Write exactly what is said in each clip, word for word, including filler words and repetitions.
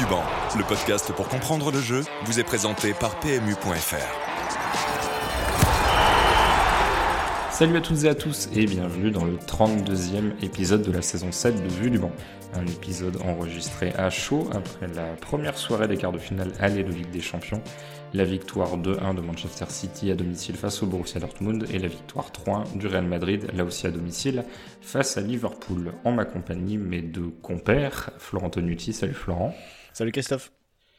du banc, le podcast pour comprendre le jeu, vous est présenté par P M U point F R. Salut à toutes et à tous et bienvenue dans le trente-deuxième épisode de la saison sept de Vue du banc. Un épisode enregistré à chaud après la première soirée des quarts de finale aller de Ligue des Champions, la victoire deux un de Manchester City à domicile face au Borussia Dortmund et la victoire trois un du Real Madrid, là aussi à domicile, face à Liverpool. En ma compagnie, mes deux compères, Florent Tonuti, salut Florent. Salut Christophe.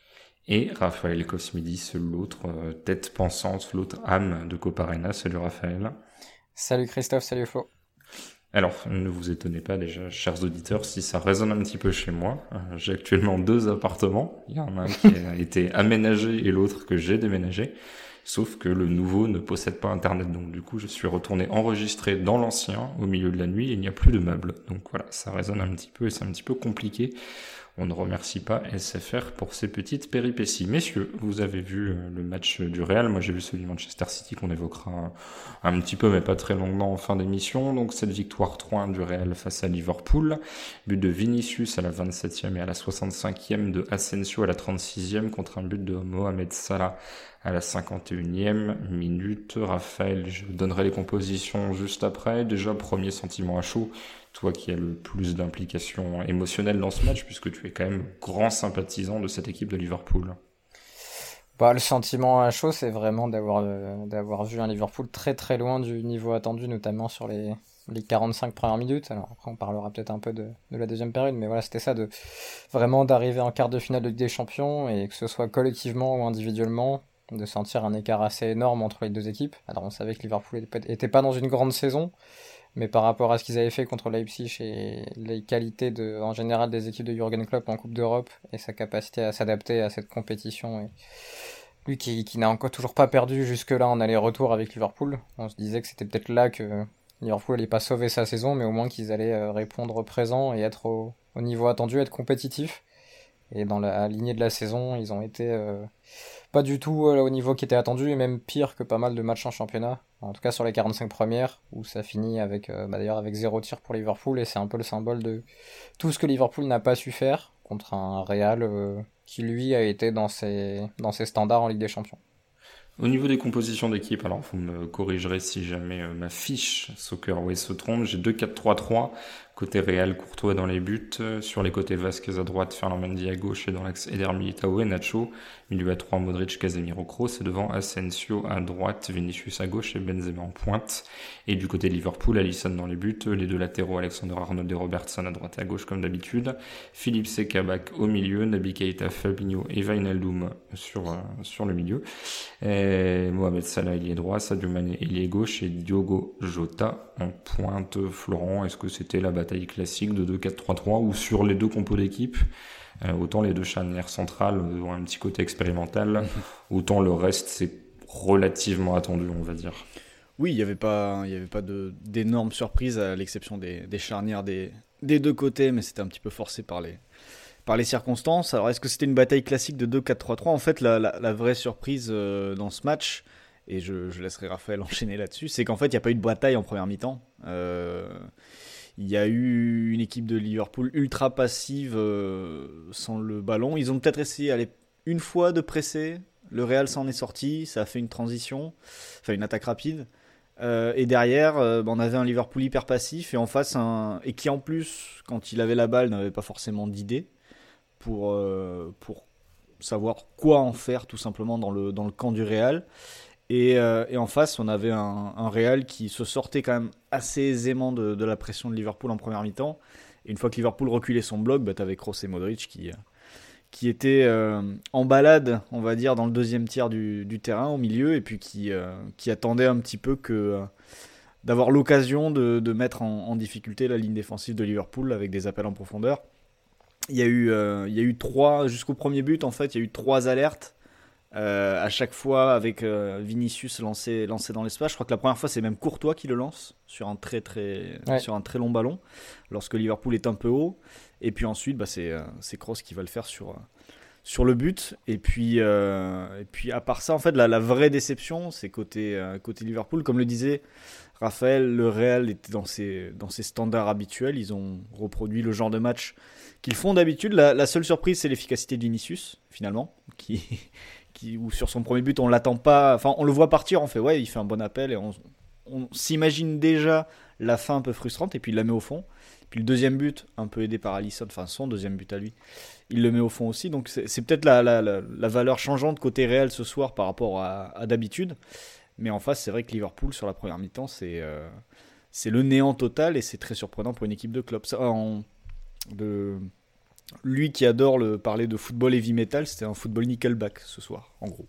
Et Raphaël Cosmidis, l'autre euh, tête pensante, l'autre âme de Coparena, salut Raphaël. Salut Christophe, salut Flo. Alors, ne vous étonnez pas déjà, chers auditeurs, si ça résonne un petit peu chez moi. Euh, j'ai actuellement deux appartements. Il y en a un qui a été aménagé et l'autre que j'ai déménagé. Sauf que le nouveau ne possède pas Internet. Donc du coup, je suis retourné enregistrer dans l'ancien au milieu de la nuit et il n'y a plus de meubles. Donc voilà, ça résonne un petit peu et c'est un petit peu compliqué. On ne remercie pas S F R pour ces petites péripéties. Messieurs, vous avez vu le match du Real. Moi, j'ai vu celui de Manchester City qu'on évoquera un, un petit peu, mais pas très longuement en fin d'émission. Donc, cette victoire trois un du Real face à Liverpool. But de Vinicius à la vingt-septième et à la soixante-cinquième, de Asensio à la trente-sixième contre un but de Mohamed Salah à la cinquante et unième minute. Raphaël, je donnerai les compositions juste après. Déjà, premier sentiment à chaud. Toi qui as le plus d'implication émotionnelle dans ce match, puisque tu es quand même grand sympathisant de cette équipe de Liverpool. Bah, le sentiment à chaud, c'est vraiment d'avoir, euh, d'avoir vu un Liverpool très très loin du niveau attendu, notamment sur les, les quarante-cinq premières minutes. Alors après, on parlera peut-être un peu de, de la deuxième période, mais voilà, c'était ça, de vraiment d'arriver en quart de finale de Ligue des Champions, et que ce soit collectivement ou individuellement, de sentir un écart assez énorme entre les deux équipes. Alors on savait que Liverpool était pas dans une grande saison, mais par rapport à ce qu'ils avaient fait contre Leipzig et les qualités de, en général des équipes de Jürgen Klopp en Coupe d'Europe et sa capacité à s'adapter à cette compétition, et lui qui, qui n'a encore toujours pas perdu jusque-là en aller-retour avec Liverpool, on se disait que c'était peut-être là que Liverpool n'allait pas sauver sa saison, mais au moins qu'ils allaient répondre présent et être au, au niveau attendu, être compétitifs. Et dans la lignée de la saison, ils ont été euh, pas du tout euh, au niveau qui était attendu, et même pire que pas mal de matchs en championnat. En tout cas sur les quarante-cinq premières, où ça finit avec euh, bah d'ailleurs avec zéro tir pour Liverpool, et c'est un peu le symbole de tout ce que Liverpool n'a pas su faire contre un Real euh, qui lui a été dans ses, dans ses standards en Ligue des Champions. Au niveau des compositions d'équipe, alors vous me corrigerez si jamais euh, ma fiche Soccerway se trompe, j'ai deux quatre trois trois, côté Real, Courtois dans les buts, euh, sur les côtés Vasquez à droite, Ferland Mendy à gauche et dans l'axe Eder Militao et Nacho, milieu à trois Modric, Casemiro, Kroos, et devant Asensio à droite, Vinicius à gauche et Benzema en pointe, et du côté de Liverpool, Alisson dans les buts, les deux latéraux Alexander-Arnold et Robertson à droite et à gauche comme d'habitude, Philippe Kabak au milieu, Naby Keita, Fabinho et Wijnaldum sur, euh, sur le milieu, et Mohamed Salah ailier droit, Sadio Mané ailier gauche et Diogo Jota en pointe. Florent, est-ce que c'était la bataille classique de deux quatre trois trois ou sur les deux compos d'équipe, euh, autant les deux charnières centrales ont un petit côté expérimental, autant le reste c'est relativement attendu, on va dire. Oui, il n'y avait pas, il y avait pas de, d'énormes surprises à l'exception des, des charnières des, des deux côtés, mais c'était un petit peu forcé par les, par les circonstances. Alors est-ce que c'était une bataille classique de deux quatre trois trois ? En fait, la, la, la vraie surprise euh, dans ce match, et je, je laisserai Raphaël enchaîner là-dessus, c'est qu'en fait il n'y a pas eu de bataille en première mi-temps. Euh, il y a eu une équipe de Liverpool ultra passive euh, sans le ballon. Ils ont peut-être essayé allez, une fois de presser, le Real s'en est sorti, ça a fait une transition, enfin une attaque rapide. Euh, et derrière, euh, on avait un Liverpool hyper passif et en face un et qui en plus, quand il avait la balle, n'avait pas forcément d'idée pour euh, pour savoir quoi en faire tout simplement dans le dans le camp du Real. Et, euh, et en face, on avait un, un Real qui se sortait quand même assez aisément de, de la pression de Liverpool en première mi-temps. Et une fois que Liverpool reculait son bloc, bah, t'avais Kroos et Modric qui qui étaient euh, en balade, on va dire, dans le deuxième tiers du, du terrain, au milieu, et puis qui, euh, qui attendaient un petit peu que, euh, d'avoir l'occasion de, de mettre en, en difficulté la ligne défensive de Liverpool avec des appels en profondeur. Il y a eu, euh, il y a eu trois, jusqu'au premier but, en fait, il y a eu trois alertes, euh, à chaque fois avec euh, Vinicius lancé, lancé dans l'espace. Je crois que la première fois, c'est même Courtois qui le lance sur un très, très, ouais. sur un très long ballon, lorsque Liverpool est un peu haut. Et puis ensuite, bah, c'est, euh, c'est Kroos qui va le faire sur, sur le but. Et puis, euh, et puis à part ça, en fait, la, la vraie déception, c'est côté, euh, côté Liverpool. Comme le disait Raphaël, le Real était dans ses, dans ses standards habituels. Ils ont reproduit le genre de match qu'ils font d'habitude. La, la seule surprise, c'est l'efficacité de Vinicius, finalement, qui, qui, où sur son premier but, on l'attend pas. Enfin, on le voit partir, on fait ouais, il fait un bon appel et on, on s'imagine déjà la fin un peu frustrante et puis il la met au fond. Puis le deuxième but, un peu aidé par Alisson, enfin son deuxième but à lui, il le met au fond aussi. Donc c'est, c'est peut-être la, la, la, la valeur changeante côté Real ce soir par rapport à, à d'habitude. Mais en face, c'est vrai que Liverpool, sur la première mi-temps, c'est, euh, c'est le néant total et c'est très surprenant pour une équipe de Klopp. Ça, en, de, lui qui adore le, parler de football heavy metal, c'était un football Nickelback ce soir, en gros.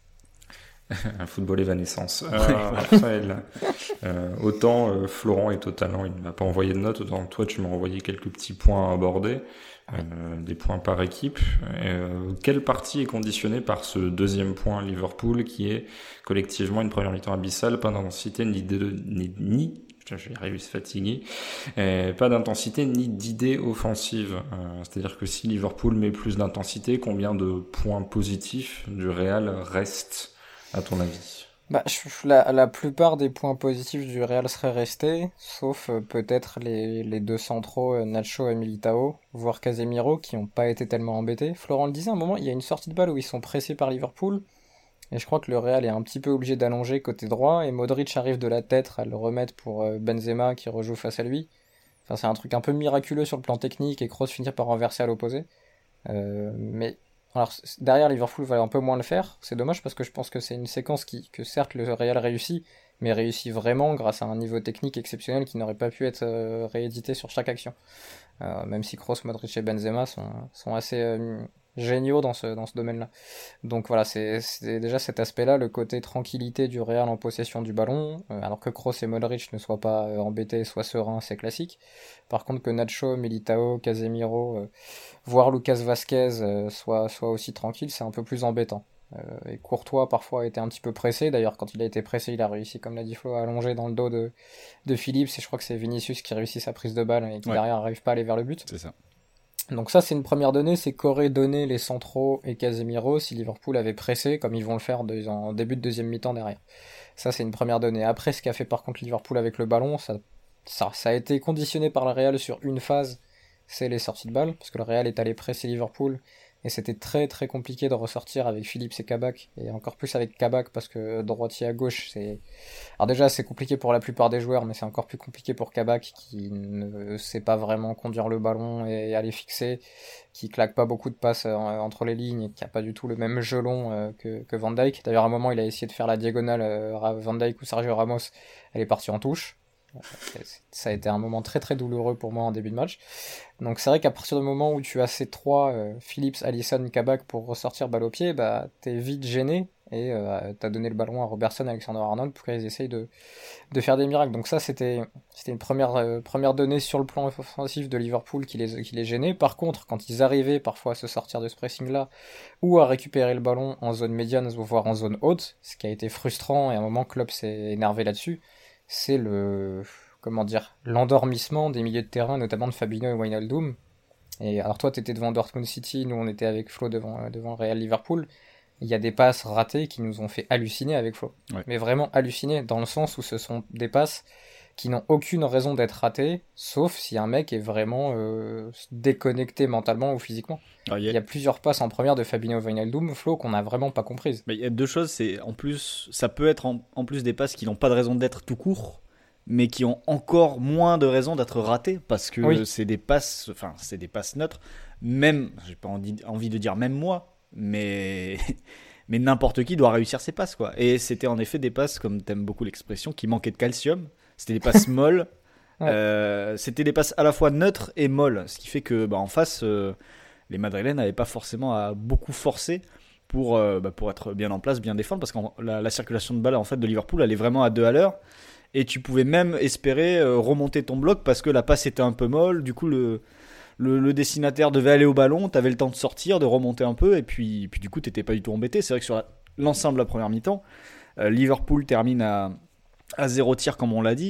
Un football évanescence. Euh, Raphaël, euh, autant euh, Florent est au talent, il ne m'a pas envoyé de notes, autant toi tu m'as envoyé quelques petits points à aborder, euh, des points par équipe. Euh, quelle partie est conditionnée par ce deuxième point Liverpool qui est collectivement une première mi-temps abyssale, pas d'intensité ni de, ni, ni putain, je vais y arriver, c'est fatigué, euh, pas d'intensité ni d'idées offensives. Euh, c'est-à-dire que si Liverpool met plus d'intensité, combien de points positifs du Real restent à ton avis? Bah, je, la, la plupart des points positifs du Real seraient restés, sauf euh, peut-être les, les deux centraux, euh, Nacho et Militao, voire Casemiro, qui n'ont pas été tellement embêtés. Florent le disait, à un moment, il y a une sortie de balle où ils sont pressés par Liverpool, et je crois que le Real est un petit peu obligé d'allonger côté droit, et Modric arrive de la tête à le remettre pour euh, Benzema qui rejoue face à lui. Enfin, c'est un truc un peu miraculeux sur le plan technique, et Kroos finit par renverser à l'opposé. Euh, mais... Alors derrière, Liverpool va un peu moins le faire, c'est dommage parce que je pense que c'est une séquence qui, que certes le Real réussit, mais réussit vraiment grâce à un niveau technique exceptionnel qui n'aurait pas pu être euh, réédité sur chaque action. Euh, même si Kroos, Modric et Benzema sont, sont assez euh, géniaux dans ce, dans ce domaine-là. Donc voilà, c'est, c'est déjà cet aspect-là, le côté tranquillité du Real en possession du ballon, euh, alors que Kroos et Modric ne soient pas euh, embêtés, soient sereins, c'est classique. Par contre que Nacho, Militao, Casemiro, euh, voire Lucas Vazquez euh, soient, soient aussi tranquilles, c'est un peu plus embêtant. Euh, et Courtois parfois a été un petit peu pressé, d'ailleurs quand il a été pressé il a réussi, comme l'a dit Flo, à allonger dans le dos de, de Phillips, et je crois que c'est Vinicius qui réussit sa prise de balle et qui ouais. derrière n'arrive pas à aller vers le but. C'est ça. Donc ça c'est une première donnée, c'est qu'auraient donné les centraux et Casemiro si Liverpool avait pressé comme ils vont le faire de, en début de deuxième mi-temps derrière. Ça c'est une première donnée. Après ce qu'a fait par contre Liverpool avec le ballon, ça, ça, ça a été conditionné par le Real sur une phase, c'est les sorties de balle, parce que le Real est allé presser Liverpool et c'était très très compliqué de ressortir avec Phillips et Kabak, et encore plus avec Kabak parce que droitier à gauche c'est... Alors déjà c'est compliqué pour la plupart des joueurs, mais c'est encore plus compliqué pour Kabak qui ne sait pas vraiment conduire le ballon et aller fixer, qui claque pas beaucoup de passes entre les lignes et qui a pas du tout le même gelon que, que Van Dijk. D'ailleurs à un moment il a essayé de faire la diagonale Van Dijk ou Sergio Ramos, elle est partie en touche. Ça a été un moment très très douloureux pour moi en début de match. Donc c'est vrai qu'à partir du moment où tu as ces trois, euh, Phillips, Alisson, Kabak pour ressortir balle au pied, bah t'es vite gêné et euh, t'as donné le ballon à Robertson, Alexander-Arnold pour qu'ils essayent de, de faire des miracles. Donc ça c'était, c'était une première, euh, première donnée sur le plan offensif de Liverpool qui les, qui les gênait. Par contre, quand ils arrivaient parfois à se sortir de ce pressing-là ou à récupérer le ballon en zone médiane voire en zone haute, ce qui a été frustrant et à un moment Klopp s'est énervé là-dessus, c'est le, comment dire, l'endormissement des milieux de terrain, notamment de Fabinho et Wijnaldum. Et alors toi, t'étais devant Dortmund City, nous on était avec Flo devant, devant le Real Liverpool. Il y a des passes ratées qui nous ont fait halluciner avec Flo. Ouais. Mais vraiment halluciner, dans le sens où ce sont des passes qui n'ont aucune raison d'être ratées, sauf si un mec est vraiment euh, déconnecté mentalement ou physiquement. Ah, yeah. Il y a plusieurs passes en première de Fabinho et Wijnaldum, Flo, qu'on n'a vraiment pas comprises. Mais il y a deux choses, c'est en plus, ça peut être en, en plus des passes qui n'ont pas de raison d'être tout court, mais qui ont encore moins de raison d'être ratées, parce que oui. c'est des passes, enfin c'est des passes neutres, même, j'ai pas envie de dire même moi, mais... mais n'importe qui doit réussir ses passes, quoi. Et c'était en effet des passes, comme t'aimes beaucoup l'expression, qui manquaient de calcium. C'était des passes molles. ouais. euh, c'était des passes à la fois neutres et molles, ce qui fait que bah, en face, euh, les Madrilènes n'avaient pas forcément à beaucoup forcer pour, euh, bah, pour être bien en place, bien défendre, parce que la, la circulation de balle en fait, de Liverpool, elle est vraiment à deux à l'heure. Et tu pouvais même espérer euh, remonter ton bloc parce que la passe était un peu molle. Du coup, le, le, le destinataire devait aller au ballon. Tu avais le temps de sortir, de remonter un peu. Et puis, puis du coup, tu n'étais pas du tout embêté. C'est vrai que sur la, l'ensemble de la première mi-temps, euh, Liverpool termine à... à zéro tir comme on l'a dit,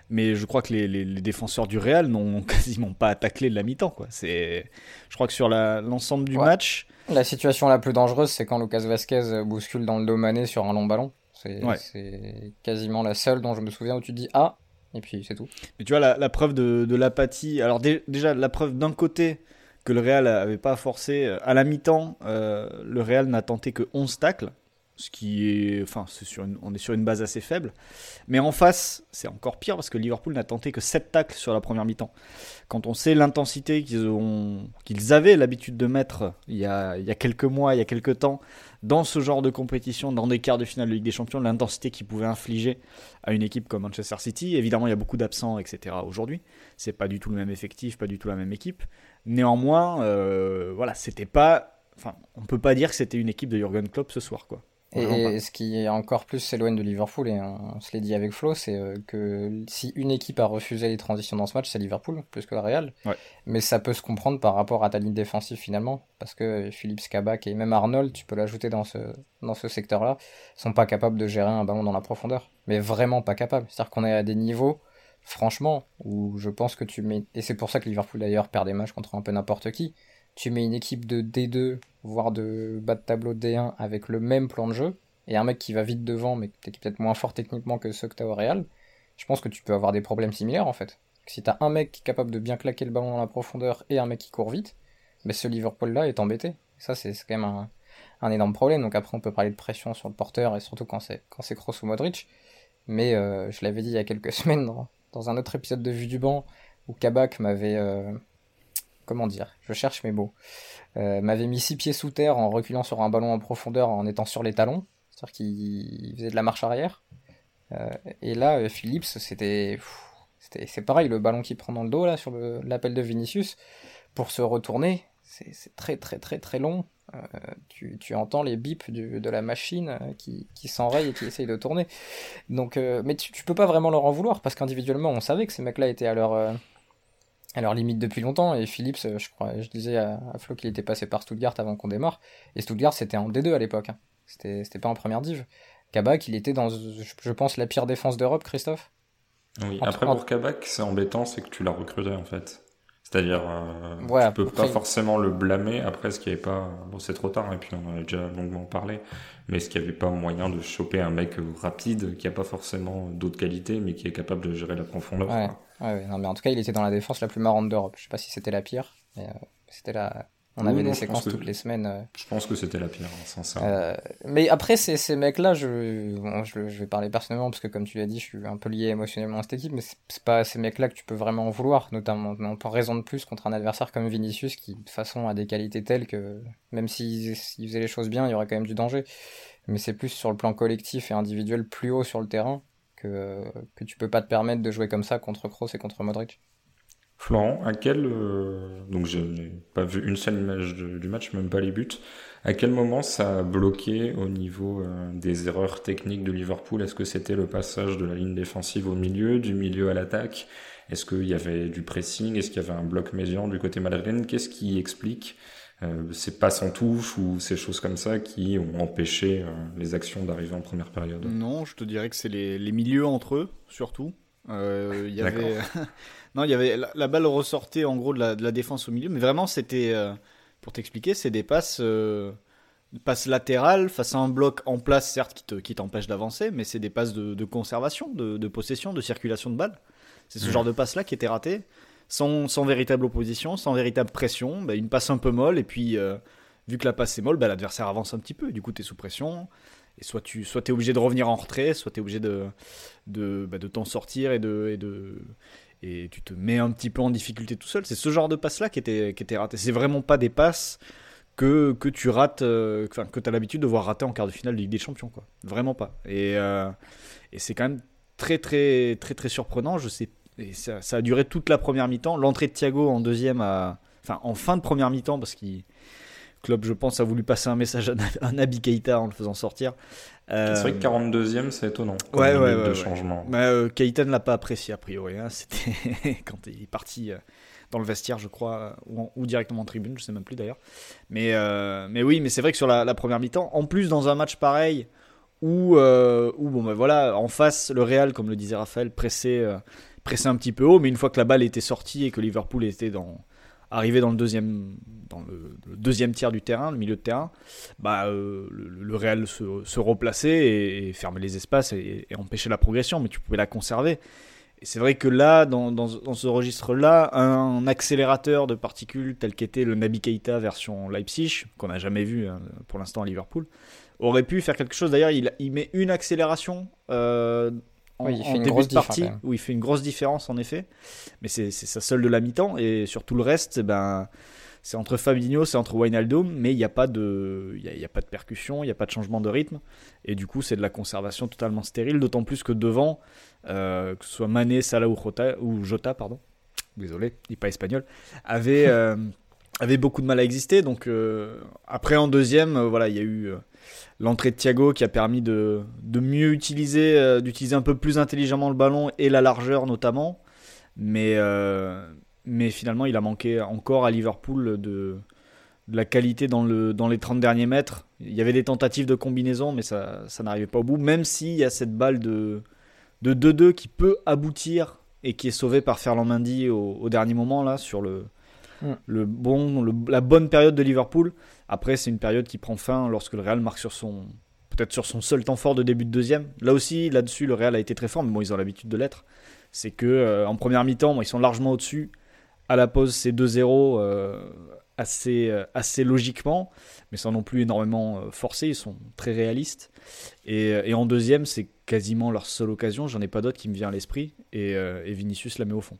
Mais je crois que les, les, les défenseurs du Real n'ont quasiment pas à tacler de la mi-temps, quoi. C'est, je crois que sur la, l'ensemble du Ouais. match, La situation la plus dangereuse, c'est quand Lucas Vasquez bouscule dans le dos Mané sur un long ballon. C'est, Ouais. c'est quasiment la seule dont je me souviens où tu te dis ah, et puis c'est tout. mais tu vois la, la preuve de, de l'apathie. Alors dé- déjà la preuve d'un côté que le Real avait pas forcé euh, à la mi-temps, euh, le Real n'a tenté que onze tacles, ce qui est, enfin, c'est sur une- on est sur une base assez faible. Mais en face, c'est encore pire parce que Liverpool n'a tenté que sept tacles sur la première mi-temps. Quand on sait l'intensité qu'ils ont, qu'ils avaient l'habitude de mettre il y a, il y a quelques mois, il y a quelques temps, dans ce genre de compétition, dans des quarts de finale de Ligue des Champions, l'intensité qu'ils pouvaient infliger à une équipe comme Manchester City. Évidemment, il y a beaucoup d'absents, et cetera. Aujourd'hui, c'est pas du tout le même effectif, pas du tout la même équipe. Néanmoins, euh, voilà, c'était pas, enfin, on peut pas dire que c'était une équipe de Jürgen Klopp ce soir, quoi. Et, Vraiment et ce qui est encore plus s'éloigne de Liverpool, et on, on se l'est dit avec Flo, c'est euh, que si une équipe a refusé les transitions dans ce match, c'est Liverpool, plus que le Real. Ouais. Mais ça peut se comprendre par rapport à ta ligne défensive finalement, parce que Phillips, Kabak et même Arnold, tu peux l'ajouter dans ce, dans ce secteur-là, sont pas capables de gérer un ballon dans la profondeur. Mais vraiment pas capables. C'est-à-dire qu'on est à des niveaux, franchement, où je pense que tu mets... Et c'est pour ça que Liverpool d'ailleurs perd des matchs contre un peu n'importe qui. Tu mets une équipe de D deux, voire de bas de tableau de D un avec le même plan de jeu, et un mec qui va vite devant, mais qui est peut-être moins fort techniquement que ceux que t'as au Real, je pense que tu peux avoir des problèmes similaires en fait. Si t'as un mec qui est capable de bien claquer le ballon dans la profondeur et un mec qui court vite, ben ce Liverpool-là est embêté. Et ça, c'est, c'est quand même un, un énorme problème. Donc après, on peut parler de pression sur le porteur, et surtout quand c'est, quand c'est Kroos ou Modric. Mais euh, je l'avais dit il y a quelques semaines dans, dans un autre épisode de Vue du banc, où Kabak m'avait... Euh, comment dire, je cherche mes mots, euh, m'avait mis six pieds sous terre en reculant sur un ballon en profondeur en étant sur les talons, c'est-à-dire qu'il faisait de la marche arrière. Euh, et là, euh, Phillips, c'était, pff, c'était, c'est pareil, le ballon qu'il prend dans le dos là sur le, l'appel de Vinicius pour se retourner, c'est, c'est très très très très long. Euh, tu, tu entends les bips du, de la machine euh, qui, qui s'enraye et qui essaye de tourner. Donc, euh, mais tu, tu peux pas vraiment leur en vouloir parce qu'individuellement, on savait que ces mecs-là étaient à leur euh, à leur limite depuis longtemps, et Phillips, je crois, je disais à, à Flo qu'il était passé par Stuttgart avant qu'on démarre, et Stuttgart c'était en D deux à l'époque, hein. c'était, c'était pas en première div. Kabak, il était dans, je pense, la pire défense d'Europe, Christophe. Oui, Entre- après entre- pour Kabak, c'est embêtant, c'est que tu l'as recruté en fait. C'est-à-dire, euh, Ouais, tu peux après- pas forcément le blâmer. Après, ce qui avait pas, bon, c'est trop tard, et puis on en a déjà longuement parlé, mais est-ce qu'il n'y avait pas moyen de choper un mec rapide, qui a pas forcément d'autres qualités, mais qui est capable de gérer la profondeur, Ouais, quoi. ouais, ouais, non, mais en tout cas, il était dans la défense la plus marrante d'Europe. Je sais pas si c'était la pire, mais euh, c'était la... On Oui, avait non, des je séquences pense que- toutes les semaines. euh, Je pense que c'était la pire, hein, sincèrement. Euh, mais après, ces, ces mecs-là, je, bon, je, je vais parler personnellement, parce que comme tu l'as dit, je suis un peu lié émotionnellement à cette équipe, mais c'est, c'est pas ces mecs-là que tu peux vraiment en vouloir, notamment non, pour raison de plus contre un adversaire comme Vinicius, qui de toute façon a des qualités telles que même s'il s'il faisait les choses bien, il y aurait quand même du danger. Mais c'est plus sur le plan collectif et individuel plus haut sur le terrain que, que tu peux pas te permettre de jouer comme ça contre Kroos et contre Modric. Florent, à quel, euh, donc je n'ai pas vu une seule image de- du match, même pas les buts. À quel moment ça a bloqué au niveau euh, des erreurs techniques de Liverpool? Est-ce que c'était le passage de la ligne défensive au milieu, du milieu à l'attaque? Est-ce qu'il y avait du pressing? Est-ce qu'il y avait un bloc médian du côté madrilène? Qu'est-ce qui explique euh, ces passes en touche ou ces choses comme ça qui ont empêché euh, les actions d'arriver en première période? Non, je te dirais que c'est les, les milieux entre eux, surtout. Euh, il y D'accord. avait... non, il y avait la, la balle ressortait en gros de la, de la défense au milieu, mais vraiment c'était, euh, pour t'expliquer, c'est des passes, euh, passes latérales face à un bloc en place, certes, qui, te, qui t'empêche d'avancer, mais c'est des passes de, de conservation, de, de possession, de circulation de balle. C'est ce Mmh. genre de passe-là qui était raté, sans, sans véritable opposition, sans véritable pression, bah, une passe un peu molle, et puis euh, vu que la passe est molle, bah, l'adversaire avance un petit peu, et du coup t'es sous pression. Et soit tu soit t'es obligé de revenir en retrait, soit tu es obligé de, de, bah, de t'en sortir et, de, et, de, et tu te mets un petit peu en difficulté tout seul. C'est ce genre de passe-là qui était, qui était raté. C'est vraiment pas des passes que, que tu rates, euh, que, que tu as l'habitude de voir rater en quart de finale de Ligue des Champions, quoi. Vraiment pas. Et, euh, et c'est quand même très, très, très, très surprenant. Je sais, et ça, ça a duré toute la première mi-temps. L'entrée de Thiago en deuxième, a, enfin en fin de première mi-temps, parce qu'il. Klopp, je pense, a voulu passer un message à, à Naby Keïta en le faisant sortir. Euh, C'est vrai que quarante-deuxième, c'est étonnant. comme Ouais, ouais, minute ouais, de ouais. changement. Mais euh, Keïta ne l'a pas apprécié a priori. Hein. C'était quand il est parti euh, dans le vestiaire, je crois, ou, en- ou directement en tribune, je sais même plus d'ailleurs. Mais, euh, mais oui, mais c'est vrai que sur la, la première mi-temps, en plus dans un match pareil où, euh, où bon, ben voilà, en face, le Real, comme le disait Raphaël, pressait, euh, pressait un petit peu haut, mais une fois que la balle était sortie et que Liverpool était dans, arrivé dans le deuxième, dans le, le deuxième tiers du terrain, le milieu de terrain, bah, euh, le, le Real se, se replaçait et, et fermait les espaces et, et empêchait la progression, mais tu pouvais la conserver. Et c'est vrai que là, dans, dans, dans ce registre-là, un accélérateur de particules tel qu'était le Naby Keita version Leipzig, qu'on n'a jamais vu hein, pour l'instant à Liverpool, aurait pu faire quelque chose. D'ailleurs, il, il met une accélération euh, en, oui, il fait en une début grosse de partie, diff, hein, où il fait une grosse différence en effet. Mais c'est, c'est sa seule de la mi-temps. Et sur tout le reste, ben, c'est entre Fabinho, c'est entre Wijnaldum, mais il n'y a pas de, il y a, il y a pas de percussion, il n'y a pas de changement de rythme. Et du coup, c'est de la conservation totalement stérile, d'autant plus que devant, euh, que ce soit Mané, Salah ou Jota, ou Jota pardon, désolé, il n'est pas espagnol, avait, euh, avait beaucoup de mal à exister. Donc euh, après en deuxième, euh, voilà, il y a eu euh, l'entrée de Thiago qui a permis de, de mieux utiliser, euh, d'utiliser un peu plus intelligemment le ballon et la largeur notamment. Mais, euh, mais finalement, il a manqué encore à Liverpool de, de la qualité dans, le, dans les trente derniers mètres. Il y avait des tentatives de combinaison, mais ça, ça n'arrivait pas au bout. Même s'il y a cette balle de, de deux deux qui peut aboutir et qui est sauvée par Ferland Mendy au, au dernier moment, là, sur le, mm. le bon, le, la bonne période de Liverpool. Après, c'est une période qui prend fin lorsque le Real marque sur son, peut-être sur son seul temps fort de début de deuxième. Là aussi, là-dessus, le Real a été très fort, mais bon, ils ont l'habitude de l'être. C'est que euh, en première mi-temps, bon, ils sont largement au-dessus. À la pause, c'est deux zéro euh, assez, euh, assez logiquement, mais sans non plus énormément euh, forcé. Ils sont très réalistes. Et, et en deuxième, c'est quasiment leur seule occasion. J'en ai pas d'autre qui me vient à l'esprit. Et, euh, et Vinicius la met au fond.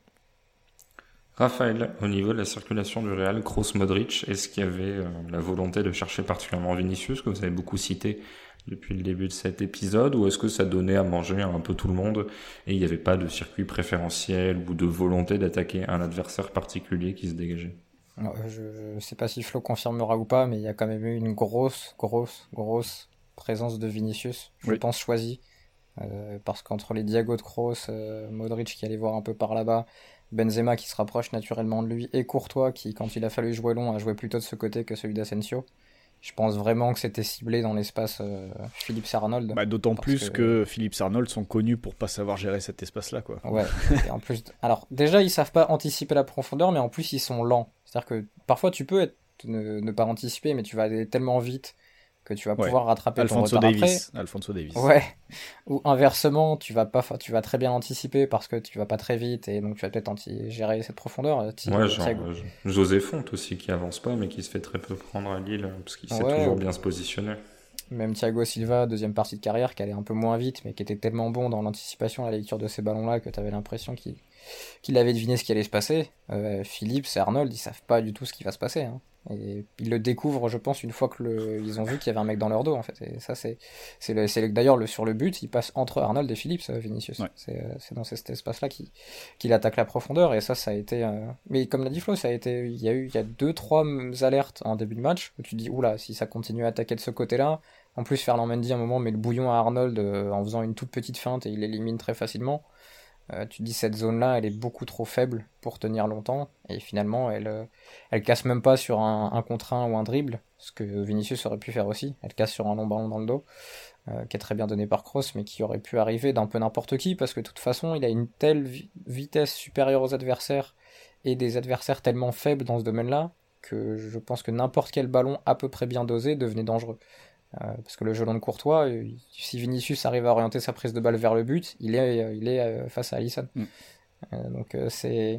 Raphaël, au niveau de la circulation du Real, Kroos-Modric, est-ce qu'il y avait euh, la volonté de chercher particulièrement Vinicius, que vous avez beaucoup cité depuis le début de cet épisode, ou est-ce que ça donnait à manger à un peu tout le monde et il n'y avait pas de circuit préférentiel ou de volonté d'attaquer un adversaire particulier qui se dégageait? Je ne sais pas si Flo confirmera ou pas, mais il y a quand même eu une grosse, grosse, grosse présence de Vinicius, je oui. pense choisie, euh, parce qu'entre les Diago de Kroos, euh, Modric qui allait voir un peu par là-bas, Benzema qui se rapproche naturellement de lui, et Courtois qui, quand il a fallu jouer long, a joué plutôt de ce côté que celui d'Asensio. Je pense vraiment que c'était ciblé dans l'espace euh, Phillips et Arnold. Bah, d'autant plus que... que Phillips et Arnold sont connus pour pas savoir gérer cet espace-là, quoi. Ouais. Et en plus, alors déjà ils savent pas anticiper la profondeur, mais en plus ils sont lents. C'est-à-dire que parfois tu peux être, ne, ne pas anticiper, mais tu vas aller tellement vite que tu vas pouvoir ouais. rattraper Alfonso ton retard Davis. après. Alfonso Davis. Ouais. Ou inversement, tu vas pas, tu vas très bien anticiper parce que tu vas pas très vite et donc tu vas peut-être anti- gérer cette profondeur. Ouais, genre euh, José Font aussi qui avance pas mais qui se fait très peu prendre à Lille parce qu'il sait ouais, toujours bien se positionner. Même Thiago Silva, deuxième partie de carrière, qui allait un peu moins vite mais qui était tellement bon dans l'anticipation, la lecture de ces ballons-là que tu avais l'impression qu'il, qu'il avait deviné ce qui allait se passer. Euh, Phillips et Arnold, ils savent pas du tout ce qui va se passer. Hein. Et ils le découvrent, je pense, une fois que le... ils ont vu qu'il y avait un mec dans leur dos, en fait. Et ça, c'est, c'est, le... c'est le... d'ailleurs le... sur le but, il passe entre Arnold et Phillips, Vinicius. Ouais. C'est... c'est dans cet espace-là qu'il... qu'il attaque la profondeur. Et ça, ça a été. Euh... Mais comme l'a dit Flo, ça a été. Il y a eu, il y a deux, trois alertes en début de match où tu te dis, oula, si ça continue à attaquer de ce côté-là. En plus, Ferland Mendy, à un moment, met le bouillon à Arnold euh, en faisant une toute petite feinte et il l'élimine très facilement. Euh, tu te dis cette zone-là, elle est beaucoup trop faible pour tenir longtemps et finalement, elle, euh, elle casse même pas sur un, un contre un ou un dribble, ce que Vinicius aurait pu faire aussi. Elle casse sur un long ballon dans le dos, euh, qui est très bien donné par Kroos, mais qui aurait pu arriver d'un peu n'importe qui parce que de toute façon, il a une telle vi- vitesse supérieure aux adversaires et des adversaires tellement faibles dans ce domaine-là que je pense que n'importe quel ballon à peu près bien dosé devenait dangereux. Euh, parce que le jeu long de Courtois, euh, si Vinicius arrive à orienter sa prise de balle vers le but, il est, euh, il est euh, face à Alisson. Mm. Euh, donc euh, c'est,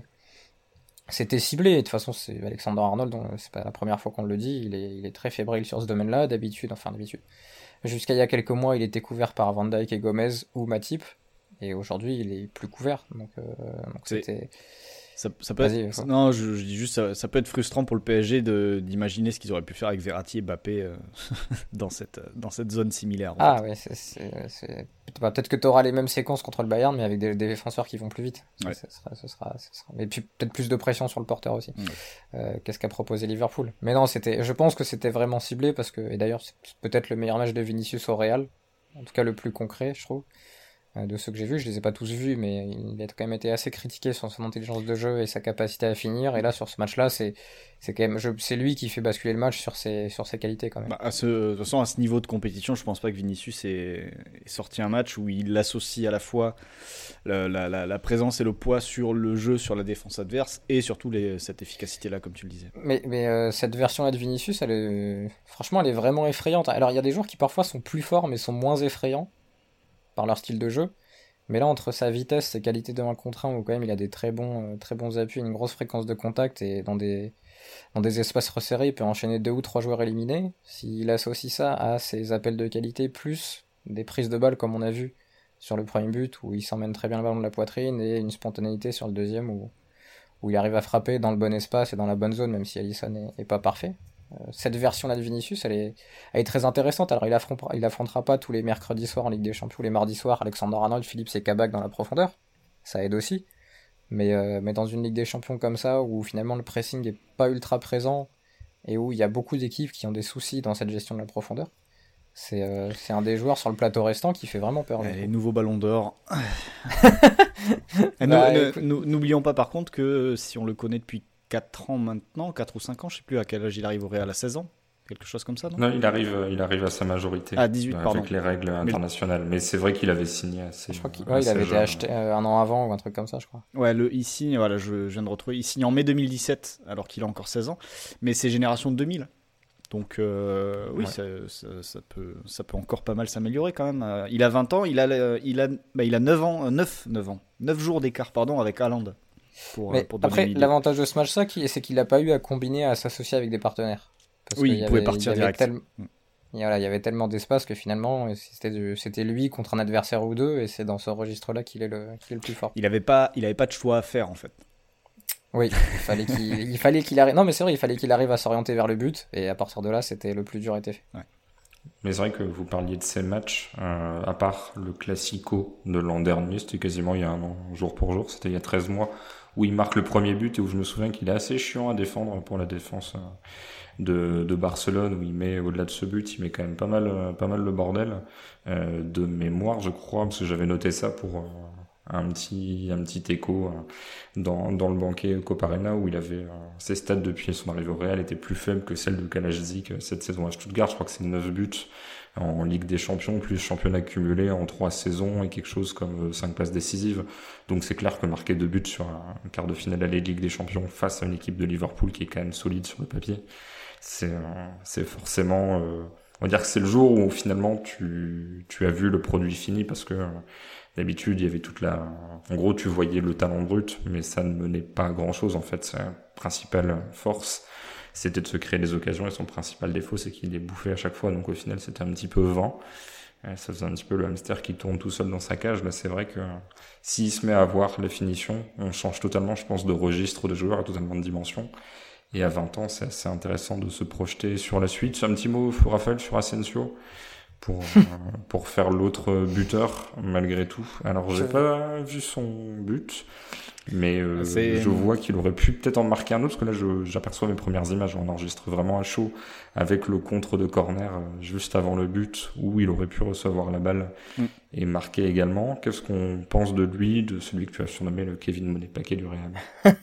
c'était ciblé. Et de toute façon, c'est Alexander Arnold, on, c'est pas la première fois qu'on le dit, il est, il est très fébrile sur ce domaine-là, d'habitude, enfin d'habitude. Jusqu'à il y a quelques mois, il était couvert par Van Dijk et Gomez ou Matip, et aujourd'hui, il est plus couvert. Donc, euh, donc c'était... Ça, ça peut être, non, je, je dis juste, ça, ça peut être frustrant pour le P S G de, d'imaginer ce qu'ils auraient pu faire avec Verratti et Mbappé euh, dans, cette, dans cette zone similaire. En ah fait. ouais, c'est, c'est, c'est... Bah, peut-être que tu auras les mêmes séquences contre le Bayern, mais avec des, des défenseurs qui vont plus vite. Ouais. Ça, ça sera, ça sera, ça sera... Et puis peut-être plus de pression sur le porteur aussi. Ouais. Euh, qu'est-ce qu'a proposé Liverpool ? Mais non, c'était, je pense que c'était vraiment ciblé parce que, et d'ailleurs, c'est peut-être le meilleur match de Vinicius au Real, en tout cas le plus concret, je trouve. Euh, de ceux que j'ai vus, je les ai pas tous vus, mais il a quand même été assez critiqué sur son intelligence de jeu et sa capacité à finir. Et là, sur ce match-là, c'est c'est quand même, je, c'est lui qui fait basculer le match sur ses sur ses qualités quand même. Bah, à ce, de toute façon, à ce niveau de compétition, je pense pas que Vinicius ait, ait sorti un match où il associe à la fois la, la, la, la présence et le poids sur le jeu, sur la défense adverse, et surtout les, cette efficacité-là, comme tu le disais. Mais, mais euh, cette version-là de Vinicius, elle est, franchement, elle est vraiment effrayante. Alors, il y a des joueurs qui parfois sont plus forts, mais sont moins effrayants par leur style de jeu. Mais là, entre sa vitesse, ses qualités de un contre un, où quand même il a des très bons, euh, très bons appuis, une grosse fréquence de contact, et dans des, dans des espaces resserrés, il peut enchaîner deux ou trois joueurs éliminés. S'il associe ça à ses appels de qualité, plus des prises de balles, comme on a vu sur le premier but, où il s'emmène très bien le ballon de la poitrine, et une spontanéité sur le deuxième, où, où il arrive à frapper dans le bon espace et dans la bonne zone, même si Alisson n'est, est pas parfait. Cette version-là de Vinicius, elle est, elle est très intéressante. Alors, il affrontera, il affrontera pas tous les mercredis soirs en Ligue des Champions, les mardis soirs, Alexander-Arnold, Philippe et Kabak dans la profondeur. Ça aide aussi. Mais, euh, mais dans une Ligue des Champions comme ça, où finalement le pressing est pas ultra présent, et où il y a beaucoup d'équipes qui ont des soucis dans cette gestion de la profondeur, c'est, euh, c'est un des joueurs sur le plateau restant qui fait vraiment peur. Ouais, les nouveaux ballons d'or. Bah, nous, écoute... nous, n'oublions pas par contre que si on le connaît depuis quatre ans maintenant, quatre ou cinq ans, je sais plus à quel âge il arrive au Real, à seize ans, quelque chose comme ça, non Non, il arrive, il arrive à sa majorité. À dix-huit, euh, pardon. Avec les règles internationales. Mais, Mais c'est vrai qu'il avait signé assez. Je crois qu'il euh, ouais, il avait été jeune. acheté euh, un an avant ou un truc comme ça, je crois. Ouais, le, il signe, voilà, je, je viens de retrouver, il signe en mai deux mille dix-sept, alors qu'il a encore seize ans, mais c'est génération deux mille. Donc euh, oui, Ouais. ça, ça, ça, peut, ça peut encore pas mal s'améliorer quand même. Euh, Il a vingt ans, il a, il a, bah, il a neuf ans, neuf, neuf ans, neuf jours d'écart, pardon, avec Haaland. Pour, Mais pour donner après, une idée. l'avantage de ce match, ça, c'est qu'il n'a pas eu à combiner, à s'associer avec des partenaires. Parce Oui, qu'il il y pouvait avait- partir il y avait direct. tel- Mm. Et voilà, il y avait tellement d'espace que finalement, c'était, du- c'était lui contre un adversaire ou deux, et c'est dans ce registre-là qu'il est le, qu'il est le plus fort. Il avait pas, il avait pas de choix à faire en fait. Oui, il fallait qu'il, il fallait qu'il arrive. Non, mais c'est vrai, il fallait qu'il arrive à s'orienter vers le but, et à partir de là, c'était le plus dur était fait. Mais c'est vrai que vous parliez de ces matchs, euh, à part le Classico de l'an dernier, c'était quasiment il y a un an, jour pour jour, c'était il y a treize mois, où il marque le premier but et où je me souviens qu'il est assez chiant à défendre pour la défense euh, de, de Barcelone, où il met, au-delà de ce but, il met quand même pas mal, euh, pas mal le bordel. Euh, de mémoire, je crois, parce que j'avais noté ça pour euh, un petit, un petit écho euh, dans, dans le banquet Coparena, où il avait, euh, ses stats depuis son arrivée au Real étaient plus faibles que celles de Kalajdzic euh, cette saison à Stuttgart. Je crois que c'est neuf buts en Ligue des Champions, plus championnat cumulé en trois saisons et quelque chose comme cinq passes décisives. Donc c'est clair que marquer deux buts sur un quart de finale aller de Ligue des Champions face à une équipe de Liverpool qui est quand même solide sur le papier, c'est, euh, c'est forcément... Euh, on va dire que c'est le jour où finalement tu, tu as vu le produit fini, parce que euh, d'habitude il y avait toute la... En gros tu voyais le talent brut, mais ça ne menait pas à grand chose en fait. Sa principale force, c'était de se créer des occasions, et son principal défaut, c'est qu'il les bouffait à chaque fois. Donc au final, c'était un petit peu vent. Ça faisait un petit peu le hamster qui tourne tout seul dans sa cage. Là, c'est vrai que s'il se met à voir les finitions, on change totalement, je pense, de registre de joueur, et totalement de dimension. Et à vingt ans, c'est assez intéressant de se projeter sur la suite. Un petit mot, Raphaël, sur Asensio, pour, euh, pour faire l'autre buteur, malgré tout. Alors, j'ai Je- pas vu son but, mais euh, C'est- je vois qu'il aurait pu peut-être en marquer un autre, parce que là, je, j'aperçois mes premières images. On enregistre vraiment à chaud, avec le contre de corner euh, juste avant le but, où il aurait pu recevoir la balle Mm. et marquer également. Qu'est-ce qu'on pense de lui, de celui que tu as surnommé le Kevin Monet-Paquet du Real?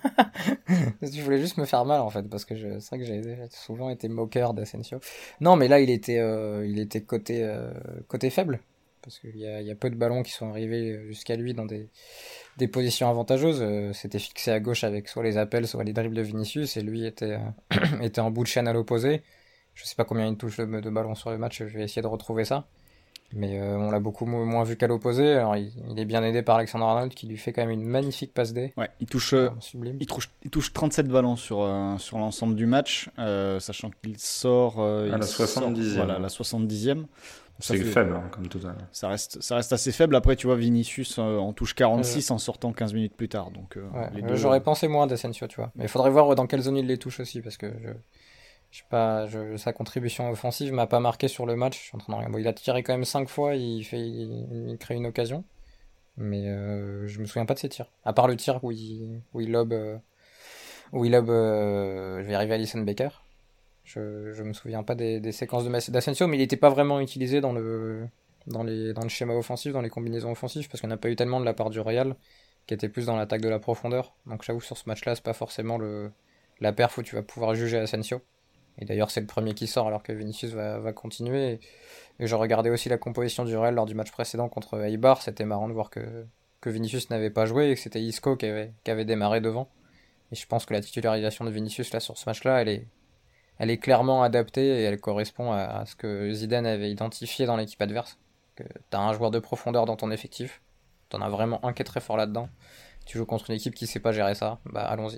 Je voulais juste me faire mal en fait, parce que je, c'est vrai que j'ai souvent été moqueur d'Asensio. Non, mais là il était, euh, il était côté, euh, côté faible, parce qu'il y a, il y a peu de ballons qui sont arrivés jusqu'à lui dans des, des positions avantageuses. Euh, C'était fixé à gauche avec soit les appels, soit les dribbles de Vinicius, et lui était, euh, était en bout de chaîne à l'opposé. Je sais pas combien il touche de, de ballons sur le match, je vais essayer de retrouver ça. Mais euh, on l'a beaucoup mo- moins vu qu'à l'opposé. Alors il, il est bien aidé par Alexander Arnold, qui lui fait quand même une magnifique passe D. Ouais, il touche, euh, Sublime. il touche, il touche trente-sept ballons sur, euh, sur l'ensemble du match, euh, sachant qu'il sort euh, À il la sort- soixante-dixième. Voilà, la soixante-dixième. Ça C'est fait- faible, hein, comme tout à l'heure. Ça reste, ça reste assez faible. Après, tu vois, Vinicius euh, en touche quarante-six en sortant quinze minutes plus tard. Donc, euh, Ouais, les euh, deux, j'aurais pensé moins d'Asensio, tu vois. Mais il faudrait voir dans quelle zone il les touche aussi, parce que je, je sais pas, je, sa contribution offensive m'a pas marqué sur le match. Je suis en train de regarder. Bon, il a tiré quand même cinq fois, il fait, il, il crée une occasion, mais euh, je me souviens pas de ses tirs. À part le tir où il, où il lobe, euh, où il lobe, euh, je vais arriver à Alisson Becker. Je, je me souviens pas des, des séquences de Mas- d'Asensio, mais il était pas vraiment utilisé dans le, dans, les, dans le schéma offensif, dans les combinaisons offensives, parce qu'on n'a pas eu tellement de la part du Real, qui était plus dans l'attaque de la profondeur. Donc j'avoue, sur ce match-là, c'est pas forcément le, la perf où tu vas pouvoir juger Asensio. Et d'ailleurs, c'est le premier qui sort, alors que Vinicius va, va continuer. Et, et je regardais aussi la composition du Real lors du match précédent contre Eibar. C'était marrant de voir que, que Vinicius n'avait pas joué et que c'était Isco qui avait, qui avait démarré devant. Et je pense que la titularisation de Vinicius là, sur ce match-là, elle est, elle est clairement adaptée et elle correspond à, à ce que Zidane avait identifié dans l'équipe adverse. Que t'as un joueur de profondeur dans ton effectif, t'en as vraiment un qui est très fort là-dedans. Tu joues contre une équipe qui sait pas gérer ça, bah allons-y.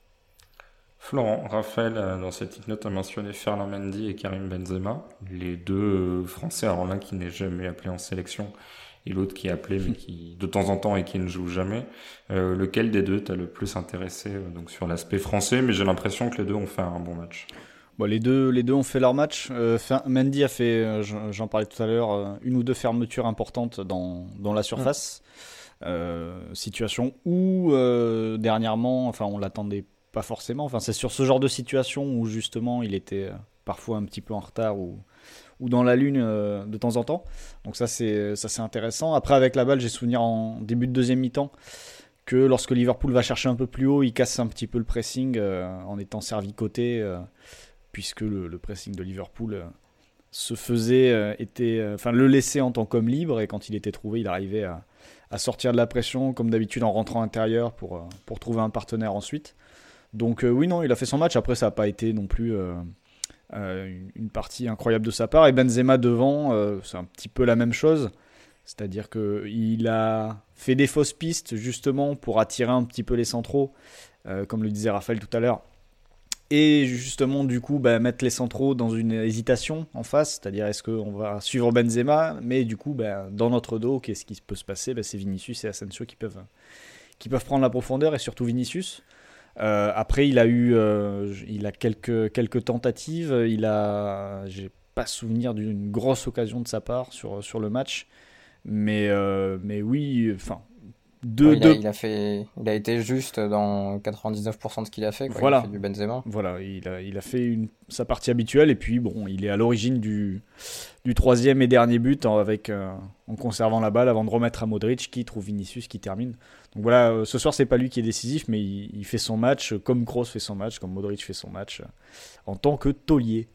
Florent, Raphaël, dans cette petite note, a mentionné Ferland Mendy et Karim Benzema, les deux Français, alors l'un qui n'est jamais appelé en sélection et l'autre qui est appelé mais qui de temps en temps et qui ne joue jamais. Euh, lequel des deux t'a le plus intéressé euh, donc sur l'aspect français, mais j'ai l'impression que les deux ont fait un bon match. Bon, les deux, les deux ont fait leur match. Euh, Mendy a fait, euh, j'en parlais tout à l'heure, euh, une ou deux fermetures importantes dans, dans la surface. Mmh. Euh, situation où euh, dernièrement, enfin on l'attendait pas forcément. Enfin, c'est sur ce genre de situation où justement il était parfois un petit peu en retard ou, ou dans la lune euh, de temps en temps. Donc ça c'est, ça c'est intéressant. Après avec la balle, j'ai souvenir en début de deuxième mi-temps que lorsque Liverpool va chercher un peu plus haut, il casse un petit peu le pressing euh, en étant servi côté, euh, puisque le, le pressing de Liverpool euh, se faisait, euh, était, euh, enfin le laissait en tant qu'homme libre, et quand il était trouvé, il arrivait à, à sortir de la pression comme d'habitude en rentrant intérieur pour, euh, pour trouver un partenaire ensuite. Donc euh, oui, non, il a fait son match. Après, ça n'a pas été non plus euh, euh, une partie incroyable de sa part. Et Benzema devant, euh, c'est un petit peu la même chose. C'est-à-dire qu'il a fait des fausses pistes justement pour attirer un petit peu les centraux, euh, comme le disait Raphaël tout à l'heure. Et justement, du coup, bah, mettre les centraux dans une hésitation en face. C'est-à-dire, est-ce qu'on va suivre Benzema ? Mais du coup, bah, dans notre dos, qu'est-ce qui peut se passer ? Bah, c'est Vinicius et Asensio qui peuvent, qui peuvent prendre la profondeur, et surtout Vinicius. Euh, après, il a eu, euh, il a quelques quelques tentatives. Il a, j'ai pas souvenir d'une grosse occasion de sa part sur sur le match, mais euh, mais oui, enfin deux. Ouais, il, deux... a, il a fait, il a été juste dans quatre-vingt-dix-neuf pour cent de ce qu'il a fait. Quoi. Voilà. Il a fait du Benzema. Voilà, il a il a fait une, sa partie habituelle, et puis bon, il est à l'origine du du troisième et dernier but en, avec euh, en conservant la balle avant de remettre à Modric qui trouve Vinicius qui termine. Donc voilà, euh, ce soir c'est pas lui qui est décisif, mais il, il fait son match comme Kroos fait son match, comme Modric fait son match, euh, en tant que taulier.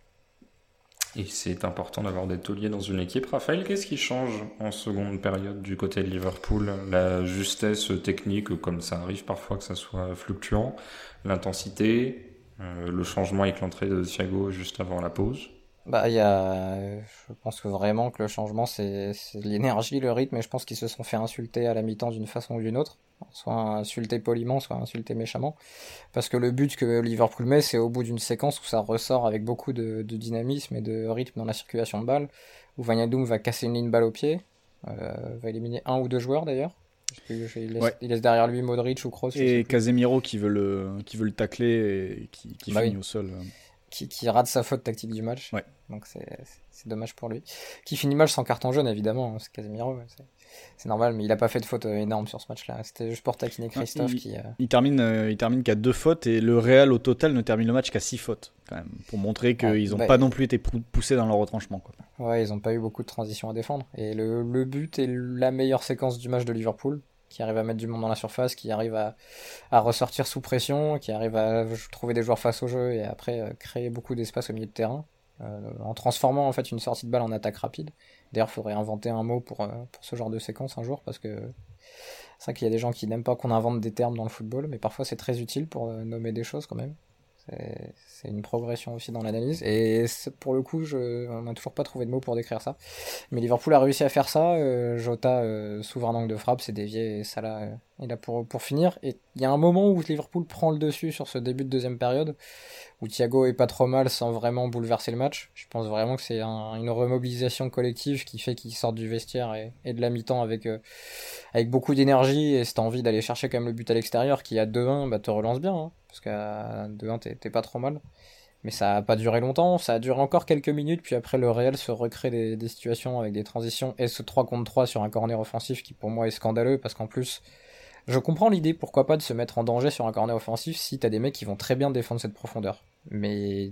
Et c'est important d'avoir des tauliers dans une équipe. Raphaël, qu'est-ce qui change en seconde période du côté de Liverpool ? La justesse technique, comme ça arrive parfois que ça soit fluctuant, l'intensité, euh, le changement avec l'entrée de Thiago juste avant la pause. Bah, il y a, je pense que vraiment que le changement, c'est, c'est l'énergie, le rythme, et je pense qu'ils se sont fait insulter à la mi-temps d'une façon ou d'une autre. Soit insulter poliment, soit insulter méchamment. Parce que le but que Liverpool met, c'est au bout d'une séquence où ça ressort avec beaucoup de, de dynamisme et de rythme dans la circulation de balle, où Wijnaldum va casser une ligne balle au pied, euh, va éliminer un ou deux joueurs d'ailleurs. Il laisse, ouais. il laisse derrière lui Modric ou Kroos. Et Casemiro qui veut le, qui veut le tacler et qui, qui bah finit oui. au sol. Qui, qui rate sa faute tactique du match. Ouais. Donc c'est, c'est, c'est dommage pour lui. Qui finit mal sans carton jaune, évidemment, c'est Casemiro. C'est, c'est normal, mais il a pas fait de faute énorme sur ce match-là. C'était juste pour taquiner Christophe il, qui... Euh... Il, termine, euh, il termine qu'à deux fautes, et le Real au total ne termine le match qu'à six fautes, quand même, pour montrer qu'ils n'ont ah, bah, pas non plus été poussés dans leur retranchement. Quoi. Ouais, ils n'ont pas eu beaucoup de transitions à défendre. Et le, le but est la meilleure séquence du match de Liverpool, qui arrive à mettre du monde dans la surface, qui arrive à, à ressortir sous pression, qui arrive à trouver des joueurs face au jeu et après euh, créer beaucoup d'espace au milieu de terrain, euh, en transformant en fait une sortie de balle en attaque rapide. D'ailleurs, il faudrait inventer un mot pour, euh, pour ce genre de séquence un jour, parce que c'est vrai qu'il y a des gens qui n'aiment pas qu'on invente des termes dans le football, mais parfois c'est très utile pour euh, nommer des choses quand même. C'est, c'est une progression aussi dans l'analyse, et pour le coup je, on n'a toujours pas trouvé de mots pour décrire ça, mais Liverpool a réussi à faire ça. euh, Jota euh, s'ouvre un angle de frappe, c'est dévié, et Salah euh, est là pour, pour finir, et il y a un moment où Liverpool prend le dessus sur ce début de deuxième période, où Thiago est pas trop mal sans vraiment bouleverser le match. Je pense vraiment que c'est un, une remobilisation collective qui fait qu'ils sortent du vestiaire et, et de la mi-temps avec, euh, avec beaucoup d'énergie, et cette envie d'aller chercher quand même le but à l'extérieur qui à deux un bah, te relance bien, hein. Parce qu'à deux un, t'es, t'es pas trop mal. Mais ça a pas duré longtemps, ça a duré encore quelques minutes, puis après le Real se recrée des, des situations avec des transitions, et ce trois contre trois sur un corner offensif qui pour moi est scandaleux, parce qu'en plus, je comprends l'idée, pourquoi pas, de se mettre en danger sur un corner offensif si t'as des mecs qui vont très bien défendre cette profondeur. Mais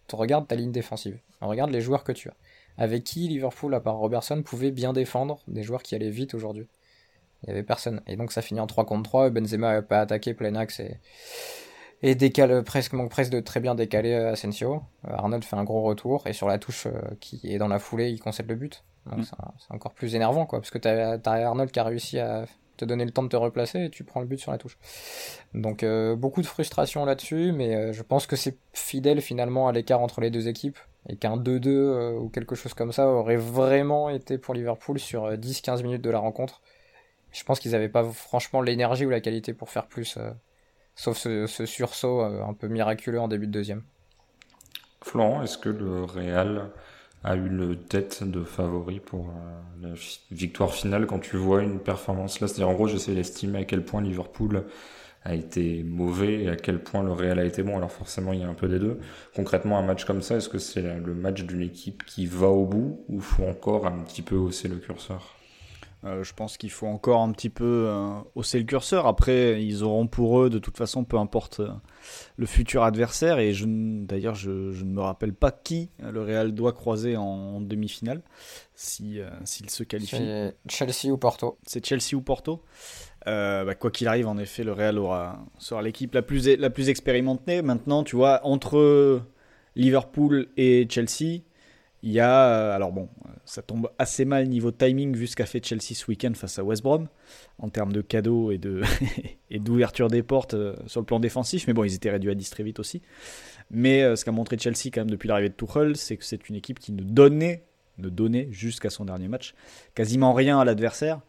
regarde ta ligne défensive, regarde les joueurs que tu as. Avec qui Liverpool, à part Robertson, pouvait bien défendre des joueurs qui allaient vite aujourd'hui? Il n'y avait personne. Et donc ça finit en trois contre trois, Benzema n'a pas attaqué plein axe et, et décale presque, manque presque de très bien décaler Asensio. Arnold fait un gros retour, et sur la touche euh, qui est dans la foulée, il concède le but. Donc mmh. c'est, c'est encore plus énervant, quoi, parce que t'as, t'as Arnold qui a réussi à te donner le temps de te replacer et tu prends le but sur la touche. Donc euh, beaucoup de frustration là-dessus, mais euh, je pense que c'est fidèle finalement à l'écart entre les deux équipes, et qu'un deux deux euh, ou quelque chose comme ça aurait vraiment été pour Liverpool sur euh, dix à quinze minutes de la rencontre. Je pense qu'ils n'avaient pas franchement l'énergie ou la qualité pour faire plus, euh, sauf ce, ce sursaut euh, un peu miraculeux en début de deuxième. Florent, est-ce que le Real a une tête de favori pour euh, la fi- victoire finale quand tu vois une performance là? C'est-à-dire, en gros, j'essaie d'estimer à quel point Liverpool a été mauvais et à quel point le Real a été bon. Alors forcément, il y a un peu des deux. Concrètement, un match comme ça, est-ce que c'est le match d'une équipe qui va au bout, ou faut encore un petit peu hausser le curseur? Euh, je pense qu'il faut encore un petit peu euh, hausser le curseur. Après, ils auront pour eux, de toute façon, peu importe euh, le futur adversaire. Et je, d'ailleurs, je, je ne me rappelle pas qui le Real doit croiser en, en demi-finale, si, euh, s'il se qualifie. C'est Chelsea ou Porto. C'est Chelsea ou Porto. Euh, bah, quoi qu'il arrive, en effet, le Real aura, sera l'équipe la plus, la plus expérimentée. Maintenant, tu vois, entre Liverpool et Chelsea, il y a, alors bon, ça tombe assez mal niveau timing vu ce qu'a fait Chelsea ce week-end face à West Brom en termes de cadeaux et, de et d'ouverture des portes sur le plan défensif, mais bon, ils étaient réduits à dix très vite aussi. Mais ce qu'a montré Chelsea quand même depuis l'arrivée de Tuchel, c'est que c'est une équipe qui ne donnait, ne donnait jusqu'à son dernier match quasiment rien à l'adversaire.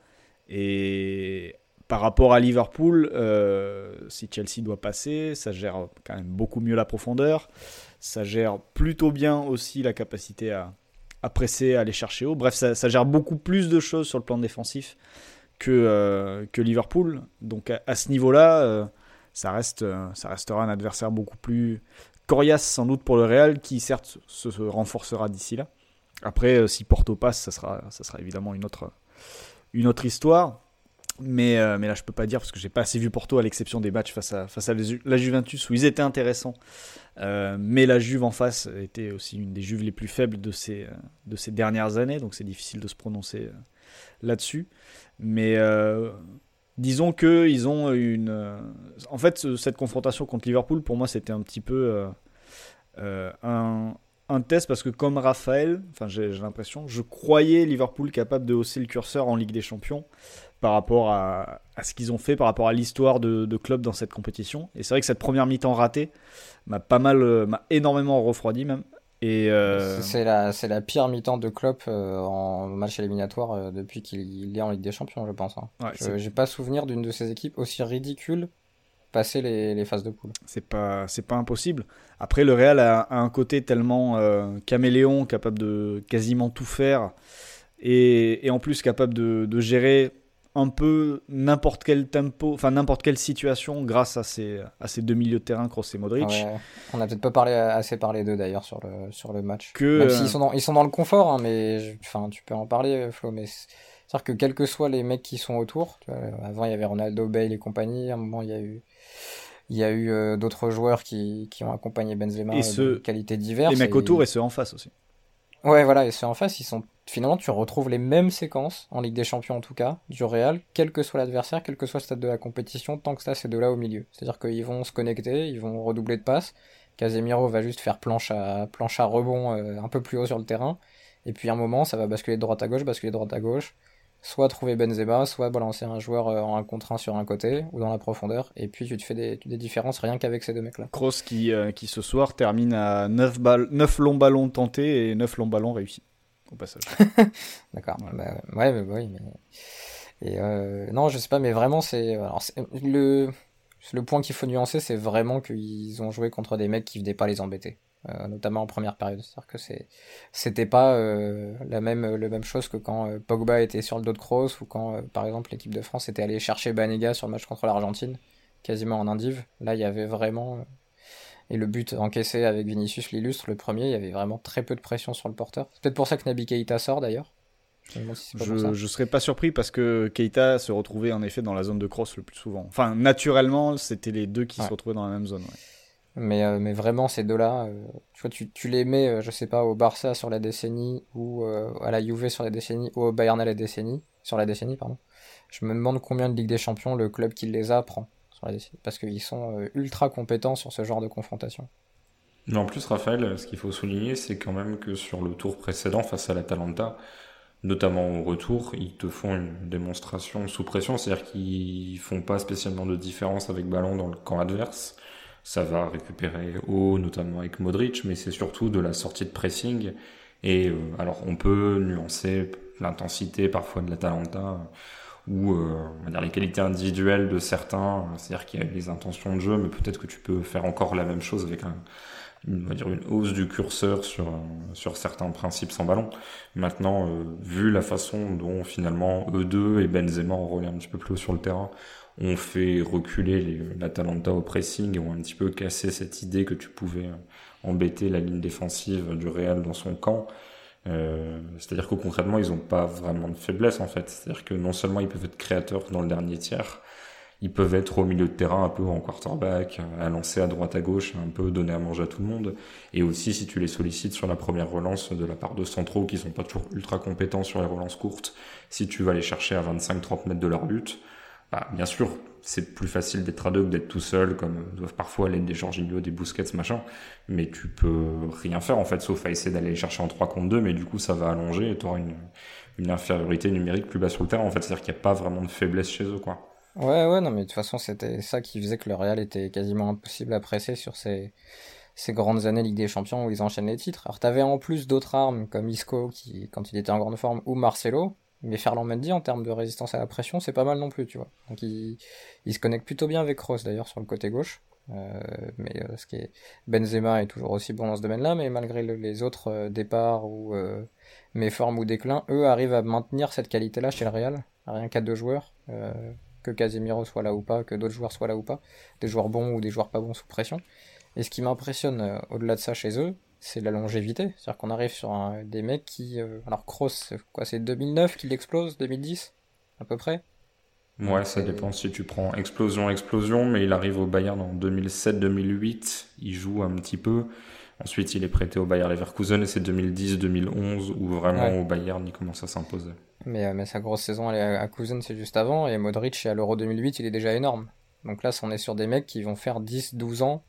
Et par rapport à Liverpool, euh, si Chelsea doit passer, ça gère quand même beaucoup mieux la profondeur. Ça gère plutôt bien aussi la capacité à, à presser, à aller chercher haut. Bref, ça, ça gère beaucoup plus de choses sur le plan défensif que, euh, que Liverpool. Donc à, à ce niveau-là, euh, ça, reste, euh, ça restera un adversaire beaucoup plus coriace sans doute pour le Real, qui certes se, se renforcera d'ici là. Après, euh, si Porto passe, ça sera, ça sera évidemment une autre, une autre histoire. Mais, euh, mais là, je peux pas dire parce que j'ai pas assez vu Porto, à l'exception des matchs face à, face à la Juventus où ils étaient intéressants. Euh, mais la Juve en face était aussi une des Juves les plus faibles de ces, de ces dernières années, donc c'est difficile de se prononcer euh, là-dessus. Mais euh, disons qu'ils ont une. Euh, en fait, cette confrontation contre Liverpool, pour moi, c'était un petit peu euh, euh, un. un test, parce que comme Raphaël, enfin j'ai, j'ai l'impression, je croyais Liverpool capable de hausser le curseur en Ligue des Champions par rapport à, à ce qu'ils ont fait, par rapport à l'histoire de, de club dans cette compétition. Et c'est vrai que cette première mi-temps ratée m'a pas mal, m'a énormément refroidi même. Et euh... c'est, la, c'est la pire mi-temps de Klopp euh, en match éliminatoire euh, depuis qu'il est en Ligue des Champions, je pense. Hein. Ouais, je, j'ai pas souvenir d'une de ces équipes aussi ridicule passer les, les phases de poule. C'est pas, c'est pas impossible. Après, le Real a, a un côté tellement euh, caméléon, capable de quasiment tout faire, et, et en plus capable de, de gérer un peu n'importe quel tempo, enfin n'importe quelle situation grâce à ces, à ces deux milieux de terrain, Kroos et Modric. Ouais, on n'a peut-être pas parlé, assez parlé d'eux d'ailleurs sur le, sur le match. Que, Même s'ils sont dans, ils sont dans le confort, hein, mais enfin, tu peux en parler, Flo, mais c'est, c'est-à-dire que quels que soient les mecs qui sont autour, tu vois, avant il y avait Ronaldo, Bale et compagnie, à un moment il y a eu Il y a eu euh, d'autres joueurs qui, qui ont accompagné Benzema et ceux, de qualités diverses. Les mecs et autour ils... et ceux en face aussi. Ouais, voilà, et ceux en face, ils sont... finalement, tu retrouves les mêmes séquences, en Ligue des Champions en tout cas, du Real, quel que soit l'adversaire, quel que soit le stade de la compétition, tant que ça, c'est de là au milieu. C'est-à-dire qu'ils vont se connecter, ils vont redoubler de passes, Casemiro va juste faire planche à, planche à rebond euh, un peu plus haut sur le terrain, et puis à un moment, ça va basculer de droite à gauche, basculer de droite à gauche, soit trouver Benzema, soit balancer un joueur en un contre un sur un côté ou dans la profondeur, et puis tu te fais des, des différences rien qu'avec ces deux mecs là. Kroos qui, euh, qui ce soir termine à neuf, balles, neuf longs ballons tentés et neuf longs ballons réussis au passage. D'accord, voilà. bah, ouais, bah, oui, mais... Et euh, non, je sais pas, mais vraiment c'est... Alors, c'est... Le... le point qu'il faut nuancer, c'est vraiment qu'ils ont joué contre des mecs qui venaient pas les embêter. Euh, notamment en première période, c'est-à-dire que c'est c'était pas euh, la même la même chose que quand euh, Pogba était sur le dos de Kroos, ou quand euh, par exemple l'équipe de France était allée chercher Banega sur le match contre l'Argentine, quasiment en indiv. Là il y avait vraiment euh... et le but encaissé avec Vinicius l'illustre, le premier, il y avait vraiment très peu de pression sur le porteur. C'est peut-être pour ça que Naby Keita sort d'ailleurs. Je me demande si c'est pas je, pour ça. je serais pas surpris, parce que Keita se retrouvait en effet dans la zone de Kroos le plus souvent. Enfin naturellement c'était les deux qui ouais. se retrouvaient dans la même zone. Ouais. Mais, euh, mais vraiment, ces deux-là, euh, tu vois, tu, tu les mets, euh, je sais pas, au Barça sur la décennie, ou euh, à la Juve sur la décennie, ou au Bayern à la décennie, sur la décennie, pardon. Je me demande combien de Ligue des Champions le club qui les a prend sur la décennie, parce qu'ils sont euh, ultra compétents sur ce genre de confrontation. Mais en plus, Raphaël, ce qu'il faut souligner, c'est quand même que sur le tour précédent, face à l'Atalanta, notamment au retour, ils te font une démonstration sous pression, c'est-à-dire qu'ils font pas spécialement de différence avec ballon dans le camp adverse. Ça va récupérer haut, notamment avec Modric, mais c'est surtout de la sortie de pressing. Et euh, alors, on peut nuancer l'intensité parfois de l'Atalanta, ou euh, on va dire les qualités individuelles de certains, c'est-à-dire qu'il y a les intentions de jeu, mais peut-être que tu peux faire encore la même chose avec un, une, on va dire une hausse du curseur sur, euh, sur certains principes sans ballon. Maintenant, euh, vu la façon dont finalement eux deux et Benzema ont roulé un petit peu plus haut sur le terrain, ont fait reculer les, l'Atalanta au pressing et ont un petit peu cassé cette idée que tu pouvais euh, embêter la ligne défensive du Real dans son camp. Euh, c'est-à-dire que concrètement ils ont pas vraiment de faiblesse en fait, c'est-à-dire que non seulement ils peuvent être créateurs dans le dernier tiers, ils peuvent être au milieu de terrain un peu en quarterback, à lancer à droite à gauche, un peu donner à manger à tout le monde, et aussi si tu les sollicites sur la première relance de la part de centraux qui sont pas toujours ultra compétents sur les relances courtes, si tu vas les chercher à vingt-cinq trente mètres de leur but, bah, bien sûr, c'est plus facile d'être à deux que d'être tout seul, comme doivent parfois l'être des Jorginho, des Busquets, machin. Mais tu peux rien faire, en fait, sauf à essayer d'aller les chercher en trois contre deux, mais du coup, ça va allonger et tu auras une, une infériorité numérique plus bas sur le terrain, en fait. C'est-à-dire qu'il n'y a pas vraiment de faiblesse chez eux, quoi. Ouais, ouais, non, mais de toute façon, c'était ça qui faisait que le Real était quasiment impossible à presser sur ces, ces grandes années Ligue des Champions où ils enchaînent les titres. Alors, t'avais en plus d'autres armes comme Isco, qui, quand il était en grande forme, ou Marcelo. Mais Ferland Mendy, en termes de résistance à la pression, c'est pas mal non plus, tu vois. Donc il, il se connecte plutôt bien avec Kroos, d'ailleurs, sur le côté gauche. Euh, mais euh, ce qui est... Benzema est toujours aussi bon dans ce domaine-là, mais malgré le, les autres euh, départs ou euh, méformes ou déclins, eux arrivent à maintenir cette qualité-là chez le Real. Rien qu'à deux joueurs, euh, que Casemiro soit là ou pas, que d'autres joueurs soient là ou pas, des joueurs bons ou des joueurs pas bons sous pression. Et ce qui m'impressionne euh, au-delà de ça chez eux, c'est la longévité. C'est-à-dire qu'on arrive sur un, des mecs qui... Euh, alors Kroos, quoi, c'est deux mille neuf qu'il explose, deux mille dix à peu près. Ouais, ça Et... dépend si tu prends explosion, explosion, mais il arrive au Bayern en deux mille sept deux mille huit, il joue un petit peu. Ensuite, il est prêté au Bayer Leverkusen et c'est deux mille dix deux mille onze où vraiment ouais. au Bayern, il commence à s'imposer. Mais, euh, mais sa grosse saison, elle est à Cousin, c'est juste avant, et Modric, à l'Euro deux mille huit, il est déjà énorme. Donc là, on est sur des mecs qui vont faire dix douze ans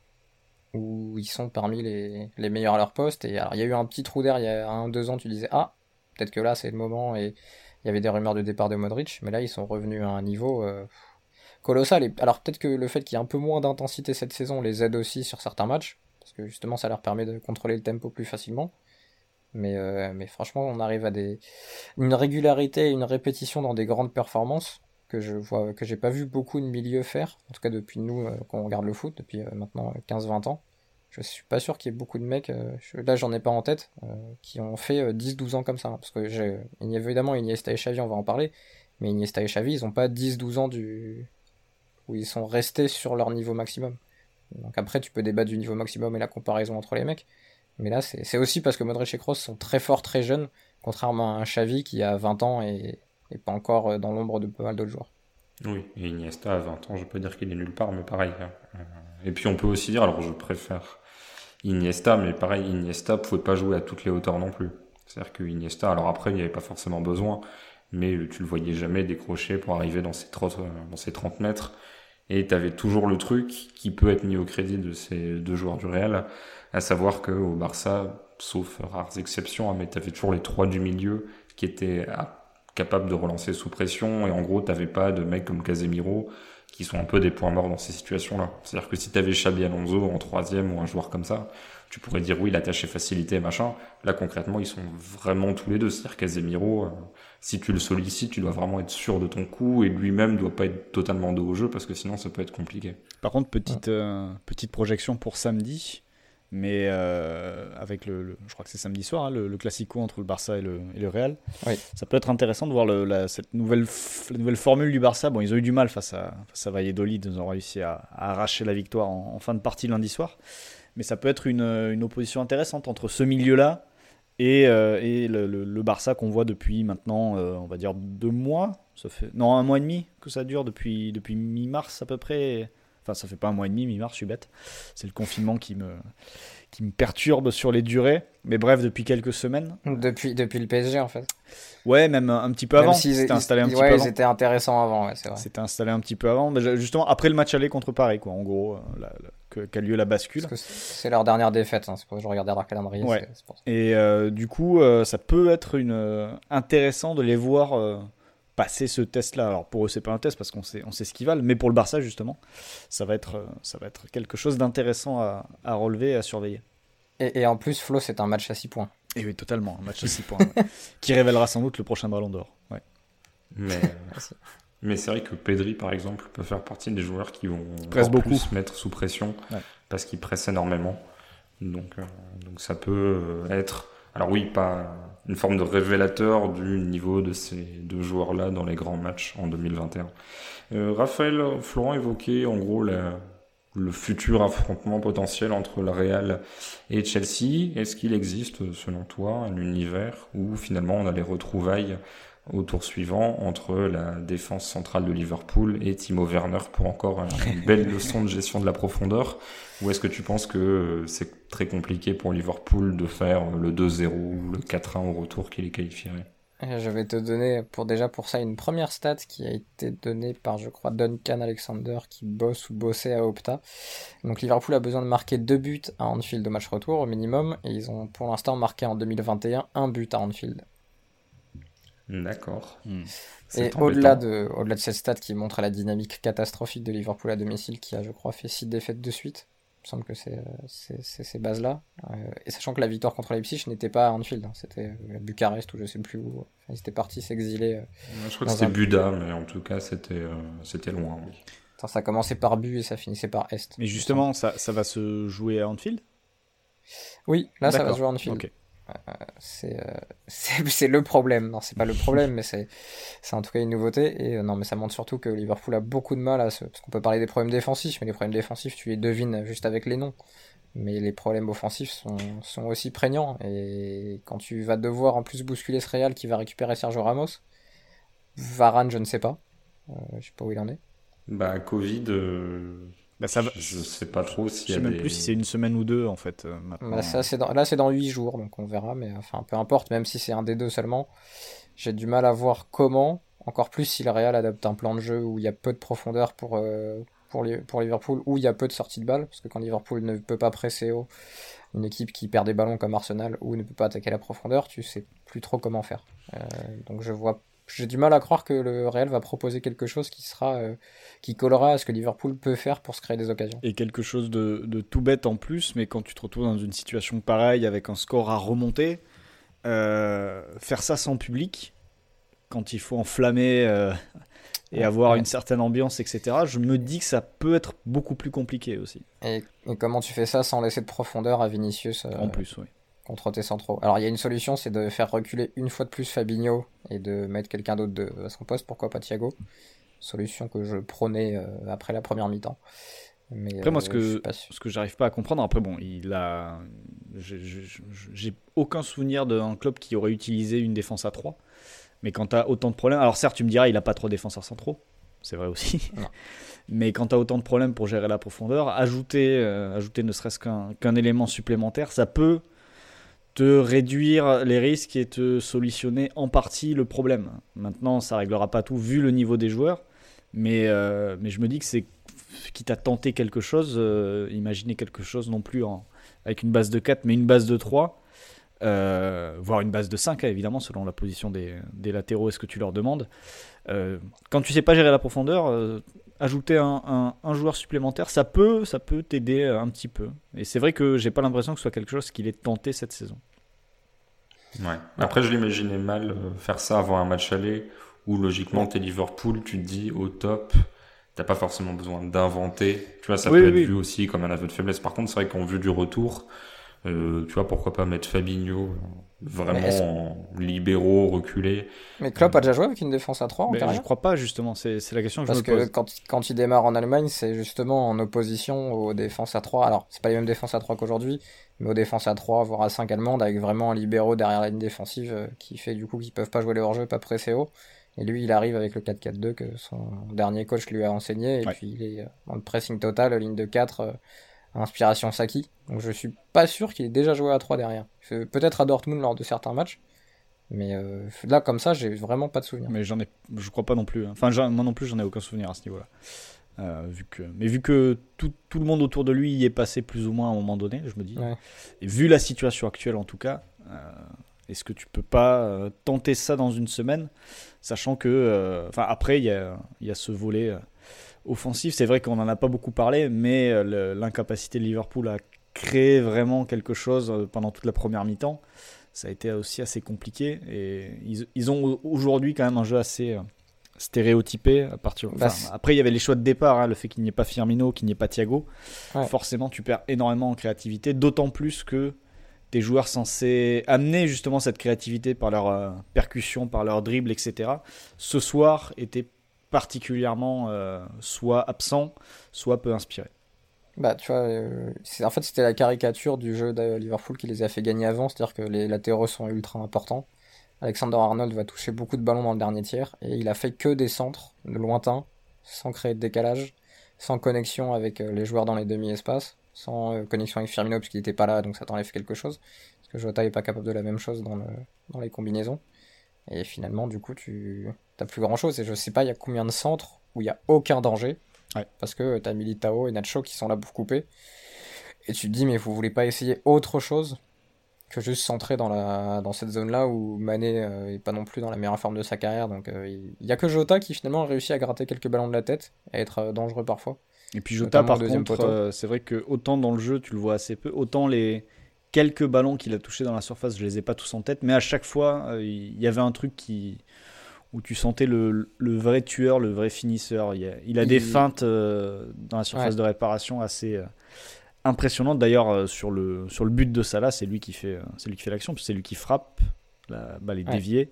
où ils sont parmi les, les meilleurs à leur poste. Et alors, il y a eu un petit trou d'air il y a un, deux ans, tu disais, ah, peut-être que là, c'est le moment, et il y avait des rumeurs de départ de Modric, mais là, ils sont revenus à un niveau euh, colossal. Et alors, peut-être que le fait qu'il y ait un peu moins d'intensité cette saison les aide aussi sur certains matchs, parce que justement, ça leur permet de contrôler le tempo plus facilement. Mais, euh, mais franchement, on arrive à des une régularité, une répétition dans des grandes performances que je vois, que j'ai pas vu beaucoup de milieux faire, en tout cas depuis nous, euh, quand on regarde le foot, depuis euh, maintenant quinze vingt ans. Je suis pas sûr qu'il y ait beaucoup de mecs, euh, je, là j'en ai pas en tête, euh, qui ont fait euh, dix douze ans comme ça. Hein, parce que j'ai, évidemment, Iniesta et Xavi, on va en parler, mais Iniesta et Xavi, ils ont pas dix douze ans du... où ils sont restés sur leur niveau maximum. Donc après, tu peux débattre du niveau maximum et la comparaison entre les mecs, mais là, c'est, c'est aussi parce que Modric et Kroos sont très forts, très jeunes, contrairement à un Xavi qui a vingt ans et, et pas encore dans l'ombre de pas mal d'autres joueurs. Oui, et Iniesta à vingt ans, je peux dire qu'il est nulle part, mais pareil. Hein. Et puis on peut aussi dire, alors je préfère Iniesta, mais pareil, Iniesta pouvait pas jouer à toutes les hauteurs non plus. C'est-à-dire que Iniesta, alors après, il n'y avait pas forcément besoin, mais tu le voyais jamais décrocher pour arriver dans ces trente, dans ces trente mètres. Et tu avais toujours le truc qui peut être mis au crédit de ces deux joueurs du Real, à savoir qu'au Barça, sauf rares exceptions, mais tu avais toujours les trois du milieu qui étaient capables de relancer sous pression, et en gros, tu n'avais pas de mecs comme Casemiro qui sont un peu des points morts dans ces situations-là. C'est-à-dire que si tu avais Xabi Alonso en troisième ou un joueur comme ça, tu pourrais dire oui, la tâche est facilitée, machin. Là, concrètement, ils sont vraiment tous les deux. C'est-à-dire Casemiro, euh, si tu le sollicites, tu dois vraiment être sûr de ton coup, et lui-même doit pas être totalement dos au jeu, parce que sinon, ça peut être compliqué. Par contre, petite, ouais. euh, petite projection pour samedi, mais euh, avec le, le, je crois que c'est samedi soir, hein, le, le classico entre le Barça et le, et le Real. Oui. Ça peut être intéressant de voir le, la, cette nouvelle, la nouvelle formule du Barça. Bon, ils ont eu du mal face à, face à Valladolid, ils ont réussi à, à arracher la victoire en, en fin de partie lundi soir. Mais ça peut être une, une opposition intéressante entre ce milieu-là et, euh, et le, le, le Barça qu'on voit depuis maintenant, euh, on va dire deux mois. Ça fait, non, un mois et demi que ça dure, depuis, depuis mi-mars à peu près. Enfin, ça fait pas un mois et demi, mi-mars, je suis bête. C'est le confinement qui me, qui me perturbe sur les durées. Mais bref, depuis quelques semaines. Depuis, depuis le P S G, en fait. Ouais, même un petit peu Même avant. s'ils- C'était ils- installé un ils- petit ouais, peu ils avant. étaient intéressants avant, ouais, c'est vrai. C'était installé un petit peu avant. Mais justement, après le match aller contre Paris, quoi. En gros, euh, la- la- que- qu'a lieu la bascule. Parce que c'est leur dernière défaite, hein, c'est pour ça que je regardais leur calendrier. Ouais. c'est- c'est pour ça. Et euh, du coup, euh, ça peut être une, euh, intéressant de les voir euh, passer ce test-là. Alors pour eux, c'est pas un test parce qu'on sait, on sait ce qu'ils valent, mais pour le Barça, justement, ça va être, euh, ça va être quelque chose d'intéressant à, à relever et à surveiller. Et, et en plus, Flo, c'est un match à six points. Et oui, totalement, un match à six points, ouais, qui révélera sans doute le prochain Ballon d'Or. Ouais. Mais, Merci. mais c'est vrai que Pedri, par exemple, peut faire partie des joueurs qui vont Presse encore beaucoup. plus se mettre sous pression Ouais. parce qu'ils pressent énormément. Donc, euh, donc ça peut euh, être, alors oui, pas une forme de révélateur du niveau de ces deux joueurs-là dans les grands matchs en deux mille vingt et un. Euh, Raphaël, Florent évoquait en gros la- le futur affrontement potentiel entre le Real et Chelsea. Est-ce qu'il existe, selon toi, un univers où finalement on a les retrouvailles au tour suivant entre la défense centrale de Liverpool et Timo Werner pour encore une belle leçon de gestion de la profondeur? Ou est-ce que tu penses que c'est très compliqué pour Liverpool de faire le deux zéro ou le quatre un au retour qui les qualifierait? Et je vais te donner pour déjà pour ça une première stat qui a été donnée par, je crois, Duncan Alexander qui bosse ou bossait à Opta. Donc Liverpool a besoin de marquer deux buts à Anfield au match retour au minimum, et ils ont pour l'instant marqué en deux mille vingt et un un but à Anfield. D'accord. Hmm. C'est Et au-delà embêtant. de, au-delà de cette stat qui montre la dynamique catastrophique de Liverpool à domicile, qui a, je crois, fait six défaites de suite, il me semble que c'est, c'est, c'est ces bases-là. Euh, et sachant que la victoire contre Leipzig n'était pas à Anfield, hein, c'était à Bucarest ou je sais plus où. Enfin, ils étaient partis s'exiler. euh. Je crois que dans c'était un- Buda, mais en tout cas c'était euh, c'était loin. Oui. Attends, ça commençait par but et ça finissait par Est. Mais justement, ça, ça va se jouer à Anfield. Oui, là ça va D'accord. se jouer à Anfield. Ok. C'est, euh, c'est, c'est le problème. Non, c'est pas le problème, mais c'est, c'est en tout cas une nouveauté. Et euh, non, mais ça montre surtout que Liverpool a beaucoup de mal à se. Parce qu'on peut parler des problèmes défensifs, mais les problèmes défensifs, tu les devines juste avec les noms. Mais les problèmes offensifs sont, sont aussi prégnants. Et quand tu vas devoir en plus bousculer ce Real qui va récupérer Sergio Ramos, Varane, je ne sais pas. Euh, je sais pas où il en est. Bah Covid, euh, Bah, ça va. je sais pas trop s'il Je y sais a même des... plus si c'est une semaine ou deux en fait. euh, maintenant. Là, ça, c'est dans, là, c'est dans huit jours, donc on verra. Mais enfin, peu importe, même si c'est un des deux seulement, j'ai du mal à voir comment. Encore plus si le Real adopte un plan de jeu où il y a peu de profondeur pour, euh, pour, Li- pour Liverpool, où il y a peu de sorties de balles, parce que quand Liverpool ne peut pas presser haut, une équipe qui perd des ballons comme Arsenal, ou ne peut pas attaquer la profondeur, tu sais plus trop comment faire. Euh, donc je vois, j'ai du mal à croire que le Real va proposer quelque chose qui sera, euh, qui collera à ce que Liverpool peut faire pour se créer des occasions. Et quelque chose de, de tout bête en plus, mais quand tu te retrouves dans une situation pareille avec un score à remonter, euh, faire ça sans public, quand il faut enflammer euh, et Ouais, avoir ouais. une certaine ambiance, et cetera, je me dis que ça peut être beaucoup plus compliqué aussi. Et, et comment tu fais ça sans laisser de profondeur à Vinicius euh, En plus, oui. contre tes centraux? Alors il y a une solution, c'est de faire reculer une fois de plus Fabinho et de mettre quelqu'un d'autre de, à son poste, pourquoi pas Thiago? Solution que je prônais euh, après la première mi-temps. Mais Après, moi, euh, ce je que, suis pas sûr. ce que j'arrive pas à comprendre, après, bon, il a. j'ai- J'ai j'ai aucun souvenir d'un club qui aurait utilisé une défense à trois. Mais quand tu as autant de problèmes. Alors, certes, tu me diras, il a pas trop de défenseurs centraux. C'est vrai aussi. Non. Mais quand tu as autant de problèmes pour gérer la profondeur, ajouter, euh, ajouter ne serait-ce qu'un qu'un élément supplémentaire, ça peut te réduire les risques et te solutionner en partie le problème. Maintenant, ça réglera pas tout vu le niveau des joueurs. Mais, euh, mais je me dis que c'est quitte à tenter quelque chose, euh, imaginer quelque chose non plus en, avec une base de quatre, mais une base de trois, euh, voire une base de cinq, hein, évidemment, selon la position des, des latéraux et ce que tu leur demandes. Euh, quand tu sais pas gérer la profondeur, euh, ajouter un, un, un joueur supplémentaire, ça peut, ça peut t'aider un petit peu. Et c'est vrai que j'ai pas l'impression que ce soit quelque chose qu'il ait tenté cette saison. Ouais. Après, je l'imaginais mal euh, faire ça avant un match aller où logiquement t'es Liverpool, tu te dis au top, t'as pas forcément besoin d'inventer. Tu vois, ça Oui, peut oui, être oui. vu aussi comme un aveu de faiblesse. Par contre, c'est vrai qu'en vue du retour, euh, tu vois, pourquoi pas mettre Fabinho euh, vraiment Mais est-ce- en libéraux, reculé. Mais Klopp a déjà joué avec une défense à trois en Mais je carrière? crois pas, justement, c'est, c'est la question que Parce je me que pose. quand, quand il démarre en Allemagne, c'est justement en opposition aux défenses à trois. Alors, c'est pas les mêmes défenses à trois qu'aujourd'hui, mais aux défenses à trois, voire à cinq allemandes, avec vraiment un libéraux derrière la ligne défensive euh, qui fait du coup qu'ils peuvent pas jouer les hors-jeux, pas presser haut. Et lui, il arrive avec le quatre quatre deux que son dernier coach lui a enseigné. Et ouais. puis, il est en pressing total, ligne de quatre, euh, inspiration Saki. Donc, je suis pas sûr qu'il ait déjà joué à trois derrière. Peut-être à Dortmund lors de certains matchs. Mais euh, là, comme ça, j'ai vraiment pas de souvenir. Mais j'en ai, je crois pas non plus. Enfin, moi non plus, j'en ai aucun souvenir à ce niveau-là. Euh, vu que, mais vu que tout, tout le monde autour de lui y est passé plus ou moins à un moment donné, je me dis. Ouais. Et vu la situation actuelle en tout cas, euh, est-ce que tu peux pas euh, tenter ça dans une semaine, sachant que, enfin euh, après il y a, y a ce volet euh, offensif. C'est vrai qu'on en a pas beaucoup parlé, mais euh, le, l'incapacité de Liverpool à créer vraiment quelque chose euh, pendant toute la première mi-temps, ça a été aussi assez compliqué. Et ils, ils ont aujourd'hui quand même un jeu assez euh, stéréotypé à partir. Enfin, bah, après, il y avait les choix de départ, hein, le fait qu'il n'y ait pas Firmino, qu'il n'y ait pas Thiago. Ouais. Forcément, tu perds énormément en créativité, d'autant plus que des joueurs censés amener justement cette créativité par leur euh, percussion, par leur dribble, et cetera. Ce soir étaient particulièrement euh, soit absents, soit peu inspirés. Bah, tu vois, euh, c'est, en fait, c'était la caricature du jeu de Liverpool qui les a fait gagner avant, c'est-à-dire que les latéraux sont ultra importants. Alexander-Arnold va toucher beaucoup de ballons dans le dernier tiers, et il a fait que des centres de lointains, sans créer de décalage, sans connexion avec euh, les joueurs dans les demi-espaces, sans euh, connexion avec Firmino, parce qu'il n'était pas là, donc ça t'enlève quelque chose, parce que Jota n'est pas capable de la même chose dans, le, dans les combinaisons. Et finalement, du coup, tu n'as plus grand-chose, et je sais pas, il y a combien de centres où il n'y a aucun danger, ouais. Parce que t'as Militao et Nacho qui sont là pour couper, et tu te dis, mais vous voulez pas essayer autre chose que juste centrer dans, la, dans cette zone-là où Mané euh, est pas non plus dans la meilleure forme de sa carrière, donc il euh, y a que Jota qui finalement a réussi à gratter quelques ballons de la tête, et à être euh, dangereux parfois. Et puis Jota, par contre, euh, c'est vrai que autant dans le jeu tu le vois assez peu, autant les quelques ballons qu'il a touchés dans la surface, je les ai pas tous en tête, mais à chaque fois, il euh, y avait un truc qui... où tu sentais le, le vrai tueur, le vrai finisseur. Il a, il a il... des feintes euh, dans la surface ouais. de réparation assez euh, impressionnantes. D'ailleurs, euh, sur, le, sur le but de Salah, c'est lui qui fait, euh, c'est lui qui fait l'action, puis c'est lui qui frappe, la balle est ouais. déviée.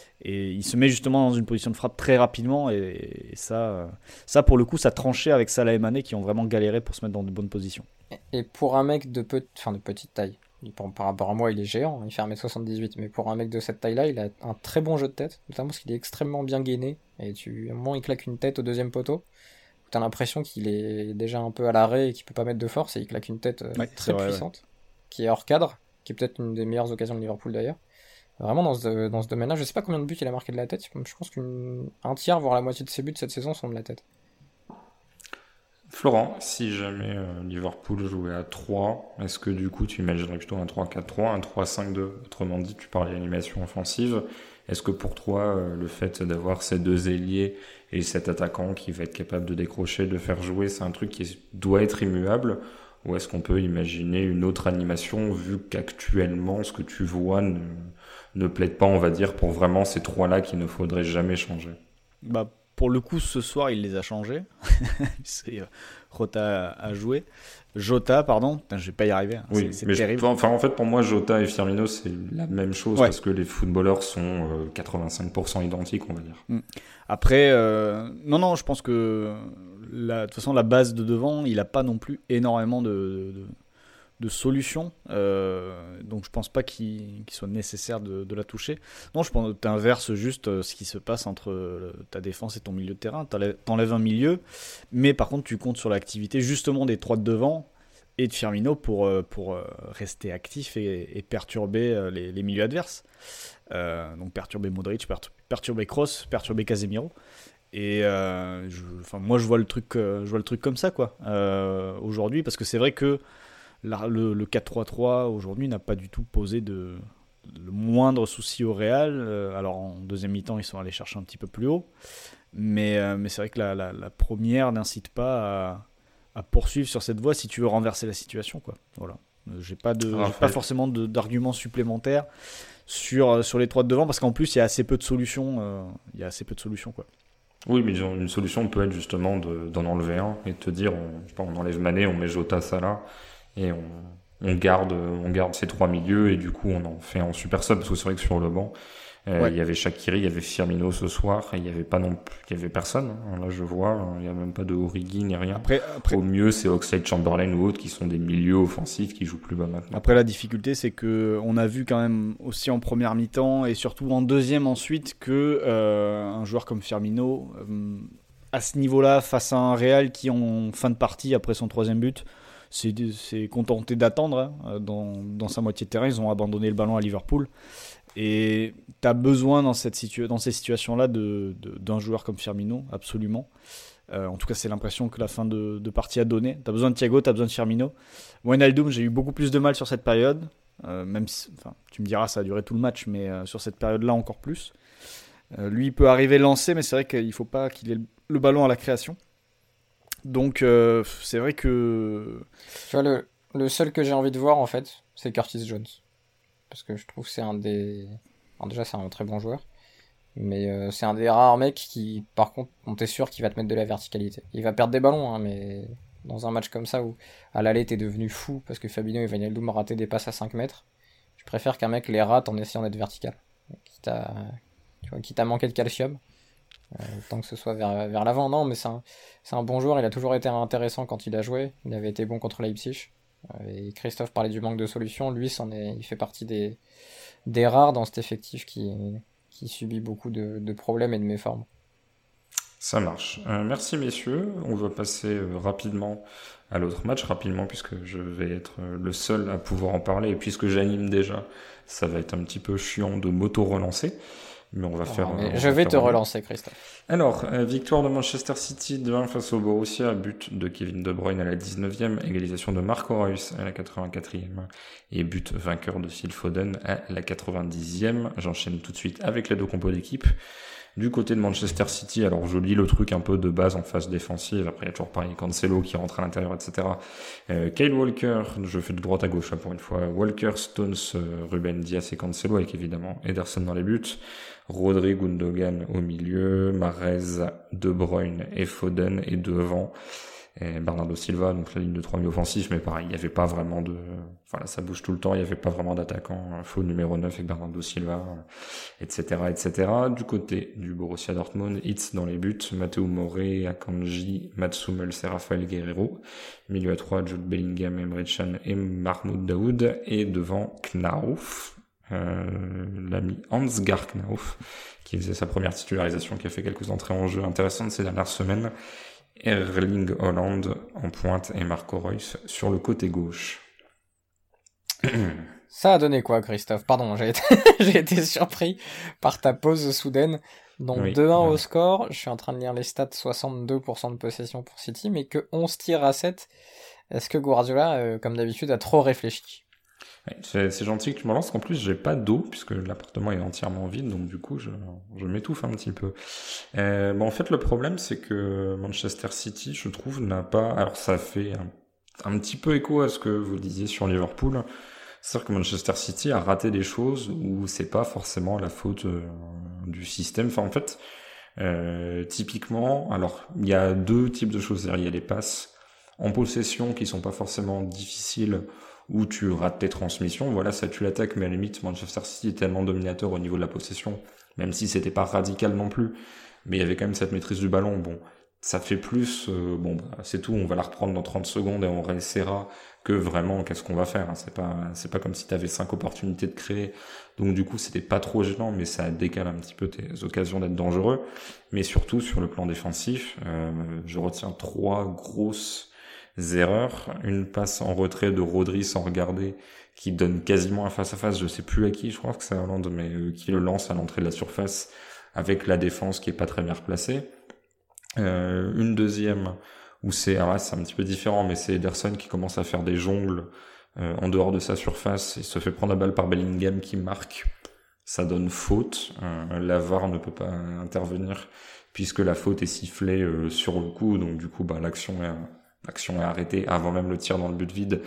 Et il se met justement dans une position de frappe très rapidement. Et, et ça, euh, ça, pour le coup, ça tranchait avec Salah et Mané qui ont vraiment galéré pour se mettre dans de bonnes positions. Et pour un mec de, pe... enfin, de petite taille, par rapport à moi, il est géant, il fait un mètre soixante-dix-huit, mais pour un mec de cette taille-là, il a un très bon jeu de tête, notamment parce qu'il est extrêmement bien gainé, et tu, à un moment, il claque une tête au deuxième poteau, où t'as l'impression qu'il est déjà un peu à l'arrêt et qu'il peut pas mettre de force, et il claque une tête ouais, très vrai, puissante, ouais. qui est hors cadre, qui est peut-être une des meilleures occasions de Liverpool d'ailleurs. Vraiment, dans ce, dans ce domaine-là, je sais pas combien de buts il a marqué de la tête, je pense qu'un tiers, voire la moitié de ses buts cette saison sont de la tête. Florent, si jamais euh, Liverpool jouait à trois, est-ce que du coup tu imaginerais plutôt un trois quatre trois, un trois cinq deux? Autrement dit, tu parlais d'animation offensive. Est-ce que pour toi, euh, le fait d'avoir ces deux ailiers et cet attaquant qui va être capable de décrocher, de faire jouer, c'est un truc qui doit être immuable? Ou est-ce qu'on peut imaginer une autre animation vu qu'actuellement, ce que tu vois ne, ne plaide pas, on va dire, pour vraiment ces trois-là qu'il ne faudrait jamais changer? Bah, pour le coup, ce soir, il les a changés. c'est, euh, Jota a joué. Jota, pardon. Putain, je vais pas y arriver. Hein. Oui, c'est, c'est mais terrible. Je, enfin, en fait, pour moi, Jota et Firmino, c'est la même chose ouais. parce que les footballeurs sont euh, quatre-vingt-cinq pour cent identiques, on va dire. Mm. Après, euh, non, non, je pense que la, de toute façon, la base de devant, il a pas non plus énormément de, de, de solutions. Euh, donc, je pense pas qu'il, qu'il soit nécessaire de, de la toucher. Non, je pense que tu inverses juste ce qui se passe entre ta défense et ton milieu de terrain. T'enlèves un milieu, mais par contre, tu comptes sur l'activité justement des trois de devant et de Firmino pour, pour rester actif et, et perturber les, les milieux adverses. Euh, donc, perturber Modric, perturber Kroos, perturber Casemiro. Et euh, je, enfin, moi, je vois le truc, je vois le truc comme ça, quoi, euh, aujourd'hui, parce que c'est vrai que La, le, le quatre trois trois aujourd'hui n'a pas du tout posé de, le moindre souci au Real. Euh, alors en deuxième mi-temps, ils sont allés chercher un petit peu plus haut. Mais, euh, mais c'est vrai que la, la, la première n'incite pas à, à poursuivre sur cette voie si tu veux renverser la situation, quoi. Voilà. Euh, j'ai pas, de, j'ai pas forcément de, d'arguments supplémentaires sur, sur les trois de devant parce qu'en plus, il y a assez peu de solutions. Euh, il y a assez peu de solutions, quoi. Oui, mais une solution peut être justement de, d'en enlever un et de te dire, on, je sais pas, on enlève Mané, on met Jota, Salah. Et on, on, garde, on garde ces trois milieux et du coup on en fait en super sub parce que c'est vrai que sur le banc Euh, Ouais. Il y avait Shaqiri, il y avait Firmino ce soir, et il y avait pas non plus, il y avait personne. Hein. Là, je vois, il y a même pas de Origi ni rien. Après, après, Au mieux, c'est Oxlade-Chamberlain ou autres qui sont des milieux offensifs qui jouent plus bas maintenant. après la difficulté, c'est que on a vu quand même aussi en première mi-temps et surtout en deuxième ensuite que euh, un joueur comme Firmino, euh, à ce niveau-là, face à un Real qui en fin de partie après son troisième but, c'est, c'est contenté d'attendre hein, dans, dans sa moitié de terrain. Ils ont abandonné le ballon à Liverpool. Et tu as besoin dans, cette situa- dans ces situations-là de, de, d'un joueur comme Firmino, absolument. Euh, en tout cas, c'est l'impression que la fin de, de partie a donné. Tu as besoin de Thiago, tu as besoin de Firmino. Wijnaldum, j'ai eu beaucoup plus de mal sur cette période. Euh, même si, enfin, tu me diras, ça a duré tout le match, mais euh, sur cette période-là, encore plus. Euh, lui, il peut arriver lancé, mais c'est vrai qu'il ne faut pas qu'il ait le, le ballon à la création. Donc, euh, c'est vrai que... Tu vois, le, le seul que j'ai envie de voir, en fait, c'est Curtis Jones. Parce que je trouve que c'est un des... Alors déjà, c'est un très bon joueur. Mais euh, c'est un des rares mecs qui, par contre, on t'est sûr qu'il va te mettre de la verticalité. Il va perdre des ballons, hein, mais dans un match comme ça où à l'aller t'es devenu fou parce que Fabinho et Wijnaldum ont raté des passes à cinq mètres, je préfère qu'un mec les rate en essayant d'être vertical. Quitte à, tu vois, quitte à manquer de calcium. Euh, tant que ce soit vers, vers l'avant. Non, mais c'est un, c'est un bon joueur. Il a toujours été intéressant quand il a joué. Il avait été bon contre Leipzig. Euh, et Christophe parlait du manque de solutions. Lui, c'en est, il fait partie des, des rares dans cet effectif qui, qui subit beaucoup de, de problèmes et de méformes. Ça marche. Euh, merci messieurs. On va passer euh, rapidement à l'autre match, rapidement puisque je vais être euh, le seul à pouvoir en parler et puisque j'anime déjà, ça va être un petit peu chiant de m'auto-relancer. Mais on va Alors, faire. mais on va je vais faire te un- relancer, Christophe. Alors, euh, victoire de Manchester City deux un face au Borussia, but de Kevin De Bruyne à la dix-neuvième, égalisation de Marco Reus à la quatre-vingt-quatrième et but vainqueur de Phil Foden à la quatre-vingt-dixième. J'enchaîne tout de suite avec les deux compos d'équipe. Du côté de Manchester City, alors je lis le truc un peu de base en phase défensive, après il y a toujours pareil, Cancelo qui rentre à l'intérieur, et cetera. Euh, Kyle Walker, je fais de droite à gauche là, pour une fois, Walker, Stones, euh, Ruben Dias et Cancelo, avec évidemment Ederson dans les buts, Rodri, Gundogan au milieu, Mahrez, De Bruyne et Foden, et devant et Bernardo Silva, donc la ligne de trois milieux offensifs, mais pareil, il n'y avait pas vraiment de... Enfin là, ça bouge tout le temps, il n'y avait pas vraiment d'attaquant faux numéro neuf avec Bernardo Silva, et cetera, et cetera. Du côté du Borussia Dortmund, Hitz dans les buts, Matteo Morey, Akanji, Mats Hummels et Rafael Guerreiro. Milieu à trois, Jude Bellingham, Emre Can et Mahmoud Daoud. Et devant Knauf, euh, l'ami Hans-Gard Knauf, qui faisait sa première titularisation, qui a fait quelques entrées en jeu intéressantes ces dernières semaines. Erling Haaland en pointe et Marco Reus sur le côté gauche. Ça a donné quoi, Christophe? Pardon, j'ai été, j'ai été surpris par ta pause soudaine. Donc Oui, deux un ouais. au score. Je suis en train de lire les stats, soixante-deux pour cent de possession pour City, mais que onze tirs à sept. Est-ce que Guardiola, euh, comme d'habitude, a trop réfléchi? Ouais, c'est, c'est gentil que tu me lances. En plus, j'ai pas d'eau puisque l'appartement est entièrement vide, donc du coup, je, je m'étouffe un petit peu. Euh, bon, en fait, le problème, c'est que Manchester City, je trouve, n'a pas. Alors, ça fait un, un petit peu écho à ce que vous disiez sur Liverpool. C'est-à-dire que Manchester City a raté des choses où c'est pas forcément la faute euh, du système. Enfin, en fait, euh, typiquement, alors il y a deux types de choses. C'est-à-dire, il y a les passes en possession qui sont pas forcément difficiles, où tu rates tes transmissions, voilà, ça tue l'attaque, mais à la limite, Manchester City est tellement dominateur au niveau de la possession, même si c'était pas radical non plus, mais il y avait quand même cette maîtrise du ballon, bon, ça fait plus, euh, bon, bah, c'est tout, on va la reprendre dans trente secondes et on réessaiera, que vraiment, qu'est-ce qu'on va faire, hein, c'est pas, c'est pas comme si t'avais cinq opportunités de créer, donc du coup, c'était pas trop gênant, mais ça décale un petit peu tes occasions d'être dangereux, mais surtout, sur le plan défensif, euh, je retiens trois grosses erreurs, une passe en retrait de Rodri sans regarder, qui donne quasiment un face-à-face, je sais plus à qui, je crois que c'est Haaland, mais euh, qui le lance à l'entrée de la surface, avec la défense qui est pas très bien replacée. Euh, une deuxième, où c'est, alors là, c'est un petit peu différent, mais c'est Ederson qui commence à faire des jongles euh, en dehors de sa surface, il se fait prendre la balle par Bellingham qui marque, ça donne faute, euh, la V A R ne peut pas intervenir, puisque la faute est sifflée euh, sur le coup, donc du coup, bah, l'action est... L'action est arrêtée avant même le tir dans le but vide.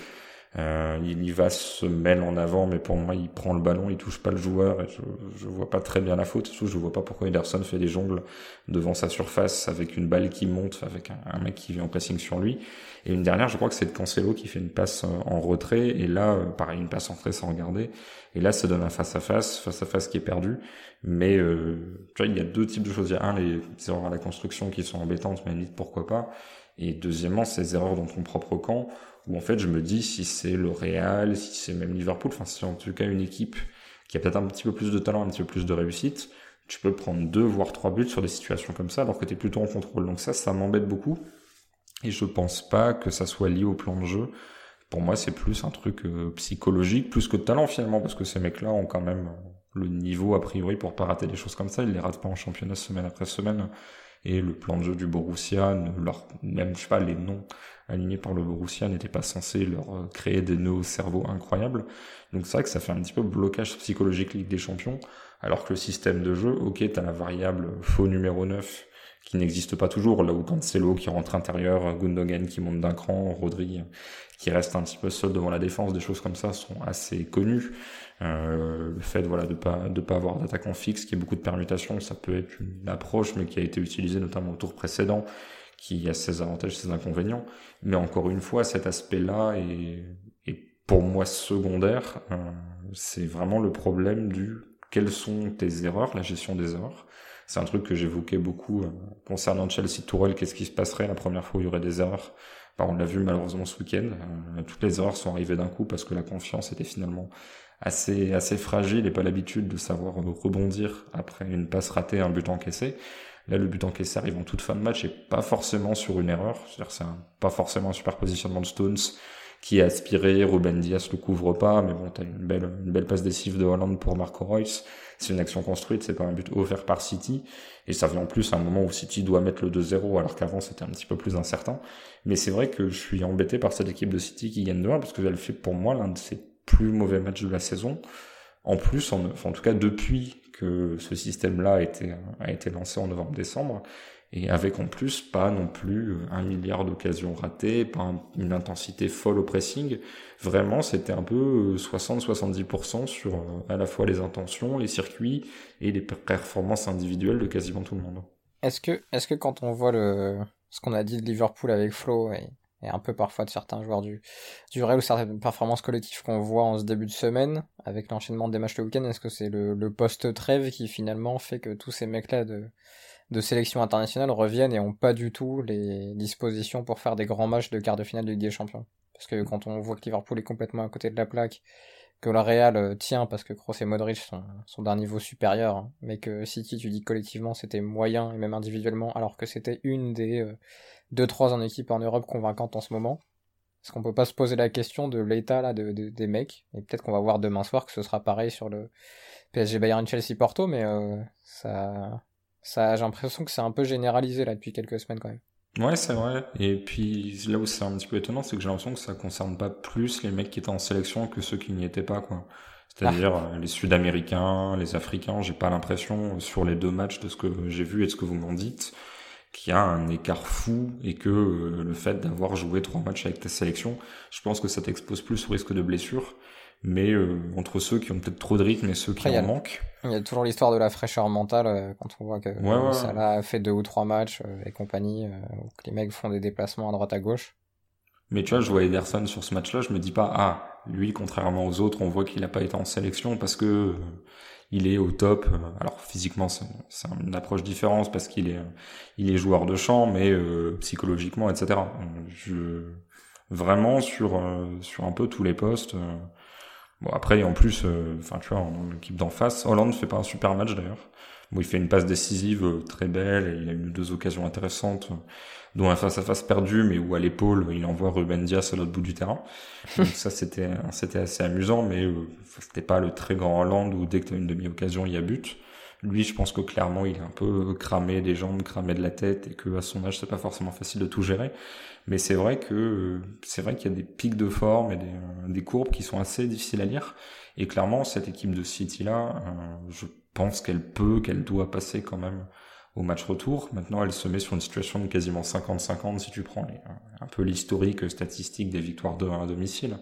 Euh, il y va, se mêle en avant, mais pour moi, il prend le ballon, il touche pas le joueur, et je, je vois pas très bien la faute. Surtout, je vois pas pourquoi Ederson fait des jongles devant sa surface avec une balle qui monte, avec un, un mec qui vient en pressing sur lui. Et une dernière, je crois que c'est de Cancelo qui fait une passe en retrait, et là, pareil, une passe en retrait sans regarder. Et là, ça donne un face à face, face à face qui est perdu. Mais, euh, tu vois, il y a deux types de choses. Il y a un, les erreurs à la construction qui sont embêtantes, mais limite, pourquoi pas. Et deuxièmement, ces erreurs dans ton propre camp, où en fait je me dis si c'est le Real, si c'est même Liverpool, enfin si c'est en tout cas une équipe qui a peut-être un petit peu plus de talent, un petit peu plus de réussite, tu peux prendre deux voire trois buts sur des situations comme ça alors que t'es plutôt en contrôle. Donc ça, ça m'embête beaucoup et je pense pas que ça soit lié au plan de jeu. Pour moi, c'est plus un truc euh, psychologique, plus que de talent finalement, parce que ces mecs-là ont quand même le niveau a priori pour pas rater des choses comme ça. Ils les ratent pas en championnat semaine après semaine. Et le plan de jeu du Borussia, leur, même, je sais pas, les noms alignés par le Borussia n'étaient pas censés leur créer des nœuds au cerveau incroyables. Donc c'est vrai que ça fait un petit peu blocage psychologique Ligue des Champions, alors que le système de jeu, ok, t'as la variable faux numéro neuf, qui n'existe pas toujours, là où Cancelo qui rentre intérieur, Gundogan qui monte d'un cran, Rodri qui reste un petit peu seul devant la défense, des choses comme ça sont assez connues. Euh, le fait voilà de pas de pas avoir d'attaquant fixe, qui a beaucoup de permutations, ça peut être une approche, mais qui a été utilisée notamment au tour précédent, qui a ses avantages, ses inconvénients. Mais encore une fois, cet aspect-là est, est pour moi secondaire. Euh, c'est vraiment le problème du quelles sont tes erreurs, la gestion des erreurs. C'est un truc que j'évoquais beaucoup euh, concernant Chelsea Tourelle. Qu'est-ce qui se passerait la première fois où il y aurait des erreurs? Bah, on l'a vu malheureusement ce week-end. Euh, toutes les erreurs sont arrivées d'un coup parce que la confiance était finalement assez assez fragile et pas l'habitude de savoir rebondir après une passe ratée, un but encaissé. Là, le but encaissé arrive en toute fin de match et pas forcément sur une erreur. C'est-à-dire, c'est un, pas forcément un super positionnement de Stones qui est aspiré. Ruben Dias le couvre pas, mais bon, t'as une belle une belle passe décisive de Haaland pour Marco Reus. C'est une action construite, c'est pas un but offert par City. Et ça vient en plus à un moment où City doit mettre le deux zéro, alors qu'avant c'était un petit peu plus incertain. Mais c'est vrai que je suis embêté par cette équipe de City qui gagne deux un, parce qu'elle fait pour moi l'un de ses plus mauvais matchs de la saison. En plus, en, enfin, en tout cas depuis que ce système-là a été, a été lancé en novembre-décembre, et avec en plus pas non plus un milliard d'occasions ratées, pas un, une intensité folle au pressing. Vraiment, c'était un peu soixante à soixante-dix pour cent sur à la fois les intentions, les circuits et les performances individuelles de quasiment tout le monde. Est-ce que, est-ce que quand on voit le, ce qu'on a dit de Liverpool avec Flo et, et un peu parfois de certains joueurs du, du Real ou certaines performances collectives qu'on voit en ce début de semaine avec l'enchaînement des matchs le week-end, est-ce que c'est le, le post-trêve qui finalement fait que tous ces mecs-là de de sélection internationale reviennent et ont pas du tout les dispositions pour faire des grands matchs de quart de finale de Ligue des Champions? Parce que quand on voit que Liverpool est complètement à côté de la plaque, que le Real euh, tient parce que Kroos et Modric sont, sont d'un niveau supérieur, hein, mais que City, tu dis collectivement, c'était moyen et même individuellement, alors que c'était une des euh, deux trois en équipe en Europe convaincantes en ce moment. Est-ce qu'on peut pas se poser la question de l'état là de, de, des mecs? Et peut-être qu'on va voir demain soir que ce sera pareil sur le P S G Bayern Chelsea Porto, mais euh, ça... Ça, j'ai l'impression que c'est un peu généralisé là depuis quelques semaines quand même. Ouais, c'est vrai. Et puis là où c'est un petit peu étonnant, c'est que j'ai l'impression que ça concerne pas plus les mecs qui étaient en sélection que ceux qui n'y étaient pas, quoi. C'est-à-dire ah. les Sud-Américains, les Africains. J'ai pas l'impression sur les deux matchs de ce que j'ai vu et de ce que vous m'en dites qu'il y a un écart fou et que euh, le fait d'avoir joué trois matchs avec ta sélection, je pense que ça t'expose plus au risque de blessure. Mais euh, entre ceux qui ont peut-être trop de rythme et ceux qui Après, en manquent. Il y a toujours l'histoire de la fraîcheur mentale euh, quand on voit que ouais, ouais, Salah a fait deux ou trois matchs euh, et compagnie, euh, où les mecs font des déplacements à droite à gauche. Mais tu vois, je vois Ederson sur ce match-là, je me dis pas, ah, lui, contrairement aux autres, on voit qu'il a pas été en sélection parce que euh, il est au top. Alors physiquement, c'est, c'est une approche différente parce qu'il est, il est joueur de champ, mais euh, psychologiquement, et cetera. Je vraiment sur euh, sur un peu tous les postes. Euh, Bon, après, en plus, enfin, euh, tu vois, dans l'équipe d'en face, Hollande fait pas un super match d'ailleurs. Bon, il fait une passe décisive euh, très belle et il a eu deux occasions intéressantes, euh, dont un face-à-face perdu, mais où à l'épaule, il envoie Ruben Dias à l'autre bout du terrain. Donc ça, c'était, c'était assez amusant, mais euh, c'était pas le très grand Hollande où dès que t'as une demi-occasion, il y a but. Lui, je pense que clairement, il est un peu cramé des jambes, cramé de la tête, et que à son âge, c'est pas forcément facile de tout gérer. Mais c'est vrai que c'est vrai qu'il y a des pics de forme et des, des courbes qui sont assez difficiles à lire. Et clairement, cette équipe de City là, euh, je pense qu'elle peut, qu'elle doit passer quand même au match retour. Maintenant, elle se met sur une situation de quasiment cinquante cinquante si tu prends les, un peu l'historique statistique des victoires deux un à domicile.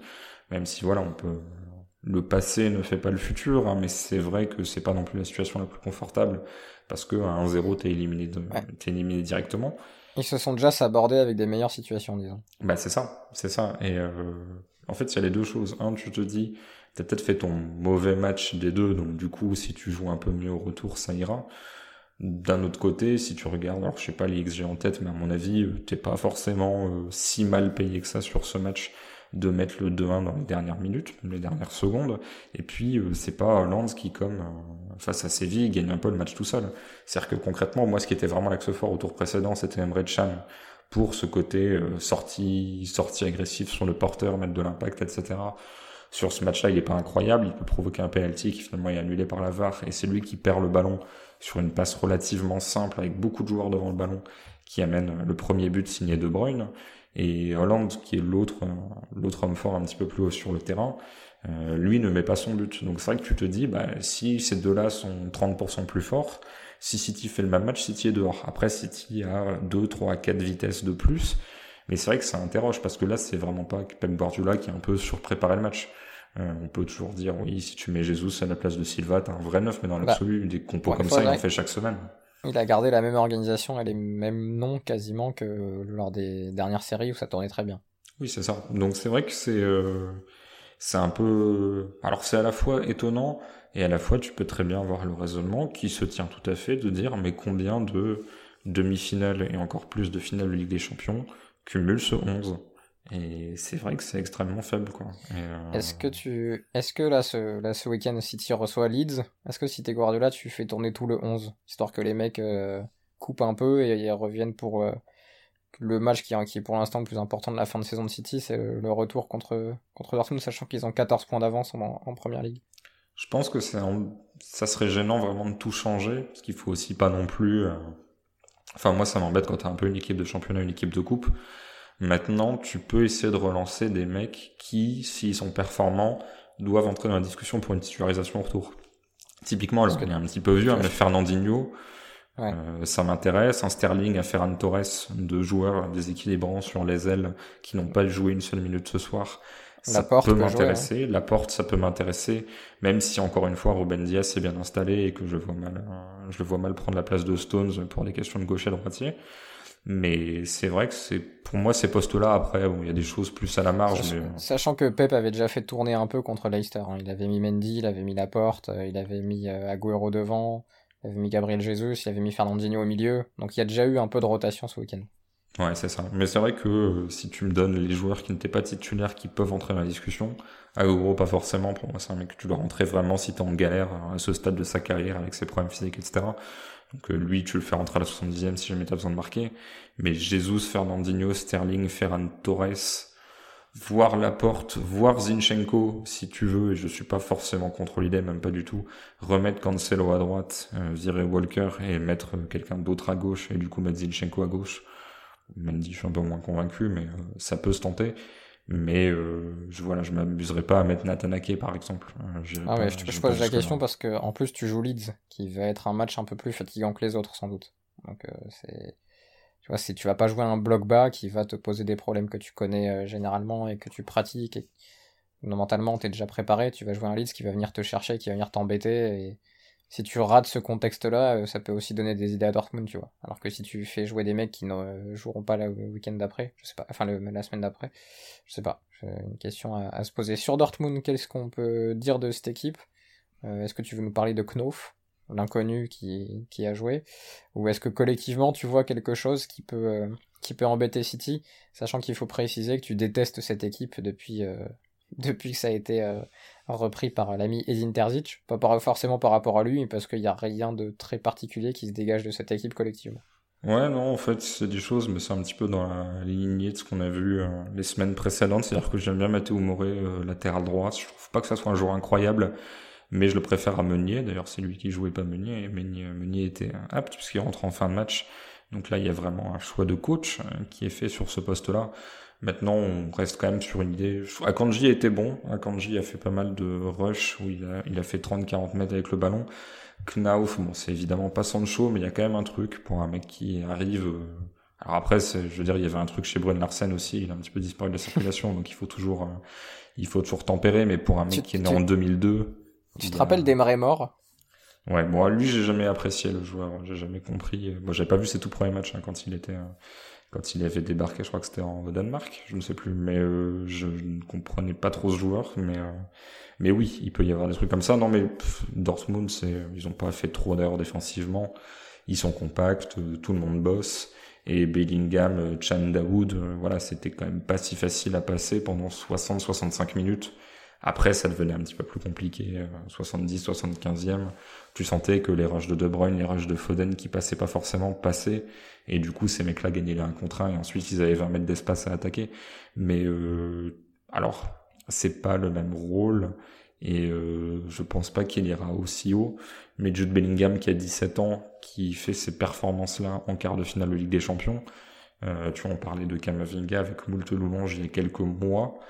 Même si voilà, on peut, le passé ne fait pas le futur, hein, mais c'est vrai que c'est pas non plus la situation la plus confortable, parce que à un zéro, t'es éliminé, de, Ouais. t'es éliminé directement. Ils se sont déjà sabordés avec des meilleures situations, disons. Bah c'est ça, c'est ça. Et euh, en fait, il y a les deux choses. Un, tu te dis, t'as peut-être fait ton mauvais match des deux, donc du coup, si tu joues un peu mieux au retour, ça ira. D'un autre côté, si tu regardes, alors je sais pas les X G en tête, mais à mon avis, euh, t'es pas forcément euh, si mal payé que ça sur ce match de mettre le deux un dans les dernières minutes, les dernières secondes. Et puis, euh, c'est pas Lens qui, comme euh, face à Séville, gagne un peu le match tout seul. C'est-à-dire que concrètement, moi, ce qui était vraiment l'axe fort au tour précédent, c'était Emre Can pour ce côté euh, sortie, sortie agressive sur le porteur, mettre de l'impact, et cetera. Sur ce match-là, il est pas incroyable, il peut provoquer un penalty qui finalement est annulé par la V A R, et c'est lui qui perd le ballon sur une passe relativement simple avec beaucoup de joueurs devant le ballon qui amène le premier but signé De Bruyne. Et Hollande, qui est l'autre l'autre homme fort un petit peu plus haut sur le terrain, euh, lui ne met pas son but. Donc c'est vrai que tu te dis, bah, si ces deux-là sont trente pour cent plus forts, si City fait le même match, City est dehors. Après, City a deux, trois, quatre vitesses de plus. Mais c'est vrai que ça interroge, parce que là, c'est vraiment pas Pep Guardiola qui a un peu surpréparé le match. Euh, on peut toujours dire, oui, si tu mets Jesus à la place de Silva, t'as un vrai neuf, mais dans l'absolu, bah, des compos comme ça, il en fait chaque semaine. Il a gardé la même organisation et les mêmes noms quasiment que lors des dernières séries où ça tournait très bien. Oui, c'est ça. Donc c'est vrai que c'est euh, c'est un peu... Alors c'est à la fois étonnant, et à la fois tu peux très bien avoir le raisonnement qui se tient tout à fait de dire, mais combien de demi-finales et encore plus de finales de Ligue des Champions cumulent ce onze? Et c'est vrai que c'est extrêmement faible, quoi. Et euh... Est-ce que tu, est-ce que là ce, là, ce week-end City reçoit Leeds, est-ce que si t'es Guardiola, tu fais tourner tout le onze, histoire que les mecs euh, coupent un peu et, et reviennent pour euh, le match qui, qui est pour l'instant le plus important de la fin de saison de City, c'est le, le retour contre contre Dortmund, sachant qu'ils ont quatorze points d'avance en, en première ligue. Je pense que c'est un... ça serait gênant vraiment de tout changer, parce qu'il faut aussi pas non plus... Euh... Enfin, moi, ça m'embête quand t'as un peu une équipe de championnat, une équipe de coupe. Maintenant, tu peux essayer de relancer des mecs qui, s'ils sont performants, doivent entrer dans la discussion pour une titularisation au retour. Typiquement, alors, il est un petit peu vieux, mais Fernandinho, ouais. euh, ça m'intéresse. Un Sterling, un Ferran Torres, deux joueurs déséquilibrants sur les ailes qui n'ont pas joué une seule minute ce soir. Ça Laporte peut m'intéresser. Jouer, hein. Laporte, ça peut m'intéresser, même si encore une fois Ruben Dias s'est bien installé et que je le vois mal, euh, je le vois mal prendre la place de Stones pour des questions de gaucher droitier. Mais c'est vrai que c'est, pour moi, ces postes-là, après, bon, il y a des choses plus à la marge. Sachant, mais... sachant que Pep avait déjà fait tourner un peu contre Leicester, hein. Il avait mis Mendy, il avait mis Laporte, il avait mis euh, Agüero devant, il avait mis Gabriel Jesus, il avait mis Fernandinho au milieu. Donc il y a déjà eu un peu de rotation ce week-end. Ouais, c'est ça. Mais c'est vrai que euh, si tu me donnes les joueurs qui n'étaient pas titulaires qui peuvent entrer dans la discussion, Agüero pas forcément, pour moi c'est un mec que tu dois rentrer vraiment si t'es en galère à ce stade de sa carrière avec ses problèmes physiques, et cetera. Donc euh, lui, tu le fais rentrer à la soixante-dixième si jamais t'as besoin de marquer. Mais Jesus, Fernandinho, Sterling, Ferran Torres, voire Laporte, voire Zinchenko, si tu veux, et je suis pas forcément contre l'idée, même pas du tout, remettre Cancelo à droite, euh, virer Walker et mettre quelqu'un d'autre à gauche, et du coup mettre Zinchenko à gauche. Mendy, je suis un peu moins convaincu, mais euh, ça peut se tenter. Mais euh, je voilà, je m'amuserais pas à mettre Nathan Ake par exemple. Euh, ah pas, ouais, je, je pose la question là. Parce que en plus tu joues Leeds, qui va être un match un peu plus fatigant que les autres sans doute. Donc euh, c'est, tu vois, si tu vas pas jouer un bloc bas qui va te poser des problèmes que tu connais euh, généralement et que tu pratiques, et non, mentalement t'es déjà préparé, tu vas jouer un Leeds qui va venir te chercher, qui va venir t'embêter, et si tu rates ce contexte-là, ça peut aussi donner des idées à Dortmund, tu vois. Alors que si tu fais jouer des mecs qui ne joueront pas le week-end d'après, je sais pas, enfin le, la semaine d'après, je sais pas. J'ai une question à, à se poser. Sur Dortmund, qu'est-ce qu'on peut dire de cette équipe ? euh, Est-ce que tu veux nous parler de Knof, l'inconnu qui, qui a joué ? Ou est-ce que collectivement tu vois quelque chose qui peut, euh, qui peut embêter City, sachant qu'il faut préciser que tu détestes cette équipe depuis... Euh, depuis que ça a été euh, repris par l'ami Edin Terzic, pas par, forcément par rapport à lui, mais parce qu'il n'y a rien de très particulier qui se dégage de cette équipe collectivement. Ouais, non, en fait, c'est des choses, mais c'est un petit peu dans la lignée de ce qu'on a vu euh, les semaines précédentes, c'est-à-dire que j'aime bien Matteo Moré, euh, latéral droit, je trouve pas que ça soit un joueur incroyable, mais je le préfère à Meunier, d'ailleurs c'est lui qui jouait pas Meunier, et Meunier, Meunier était apte, puisqu'il rentre en fin de match, donc là il y a vraiment un choix de coach euh, qui est fait sur ce poste-là. Maintenant, on reste quand même sur une idée. Akanji était bon. Akanji a fait pas mal de rush où il a, il a fait trente à quarante mètres avec le ballon. Knauf, bon, c'est évidemment pas Sancho, mais il y a quand même un truc pour un mec qui arrive Alors après, c'est, je veux dire, il y avait un truc chez Brun Larsen aussi, il a un petit peu disparu de la circulation, donc il faut toujours, euh, il faut toujours tempérer, mais pour un mec Tu- qui est né tu- en deux mille deux... Tu il te a- rappelles d'Emre Mor? Ouais, moi, lui, j'ai jamais apprécié le joueur, j'ai jamais compris. Moi, j'avais pas vu ses tout premiers matchs, hein, quand il était, euh, quand il avait débarqué, je crois que c'était en au Danemark, je ne sais plus, mais euh, je ne comprenais pas trop ce joueur, mais euh, mais oui, il peut y avoir des trucs comme ça. Non, mais pff, Dortmund, c'est, ils ont pas fait trop d'erreurs défensivement, ils sont compacts, euh, tout le monde bosse, et Bellingham, euh, Chan Daoud, euh, voilà, c'était quand même pas si facile à passer pendant soixante à soixante-cinq minutes. Après, ça devenait un petit peu plus compliqué, euh, soixante-dix, soixante-quinzième. Tu sentais que les rushs de De Bruyne, les rushs de Foden qui passaient pas forcément passaient. Et du coup, ces mecs-là gagnaient les un contre un et ensuite ils avaient vingt mètres d'espace à attaquer. Mais, euh, alors, c'est pas le même rôle et euh, je pense pas qu'il ira aussi haut. Mais Jude Bellingham qui a dix-sept ans, qui fait ces performances-là en quart de finale de Ligue des Champions, euh, tu vois, on parlait de Camavinga avec moult louanges il y a quelques mois.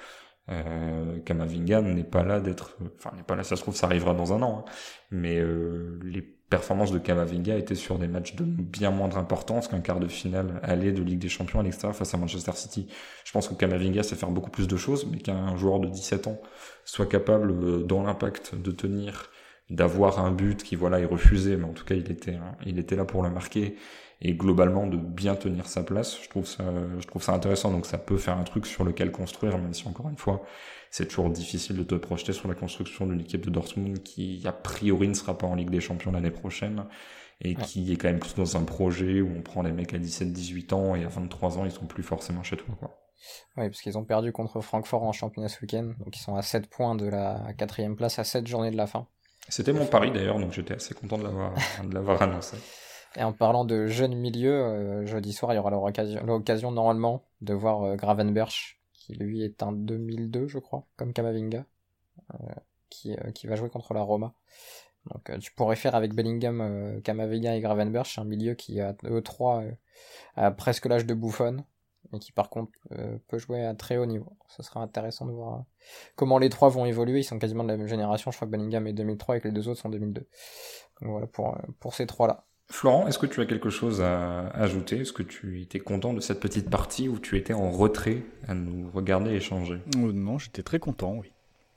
Euh, Camavinga n'est pas là d'être, enfin n'est pas là, ça se trouve ça arrivera dans un an, hein. Mais euh, les performances de Camavinga étaient sur des matchs de bien moindre importance qu'un quart de finale aller de Ligue des Champions à l'extérieur face à Manchester City. Je pense que Camavinga sait faire beaucoup plus de choses, mais qu'un joueur de dix-sept ans soit capable euh, dans l'impact de tenir, d'avoir un but qui voilà est refusé, mais en tout cas il était hein, il était là pour le marquer. Et globalement de bien tenir sa place, je trouve ça, je trouve ça intéressant. Donc ça peut faire un truc sur lequel construire, même si encore une fois, c'est toujours difficile de te projeter sur la construction d'une équipe de Dortmund qui a priori ne sera pas en Ligue des Champions l'année prochaine et Ouais. qui est quand même plutôt dans un projet où on prend des mecs à dix-sept, dix-huit ans et à vingt-trois ans ils sont plus forcément chez toi, quoi. Oui, parce qu'ils ont perdu contre Francfort en championnat ce week-end, donc ils sont à sept points de la quatrième place à sept journées de la fin. C'était mon pari d'ailleurs, donc j'étais assez content de l'avoir, de l'avoir annoncé. Et en parlant de jeunes milieux, euh, jeudi soir, il y aura l'occasion, l'occasion normalement de voir euh, Gravenberch, qui lui est un deux mille deux, je crois, comme Camavinga, euh, qui, euh, qui va jouer contre la Roma. Donc euh, tu pourrais faire avec Bellingham, euh, Camavinga et Gravenberch un milieu qui a eux trois euh, a presque l'âge de Buffon, et qui par contre euh, peut jouer à très haut niveau. Ce sera intéressant de voir euh, comment les trois vont évoluer. Ils sont quasiment de la même génération, je crois que Bellingham est deux mille trois et que les deux autres sont deux mille deux. Donc voilà pour, euh, pour ces trois-là. Florent, est-ce que tu as quelque chose à ajouter? Est-ce que tu étais content de cette petite partie ou tu étais en retrait à nous regarder échanger? Euh, non, j'étais très content, oui.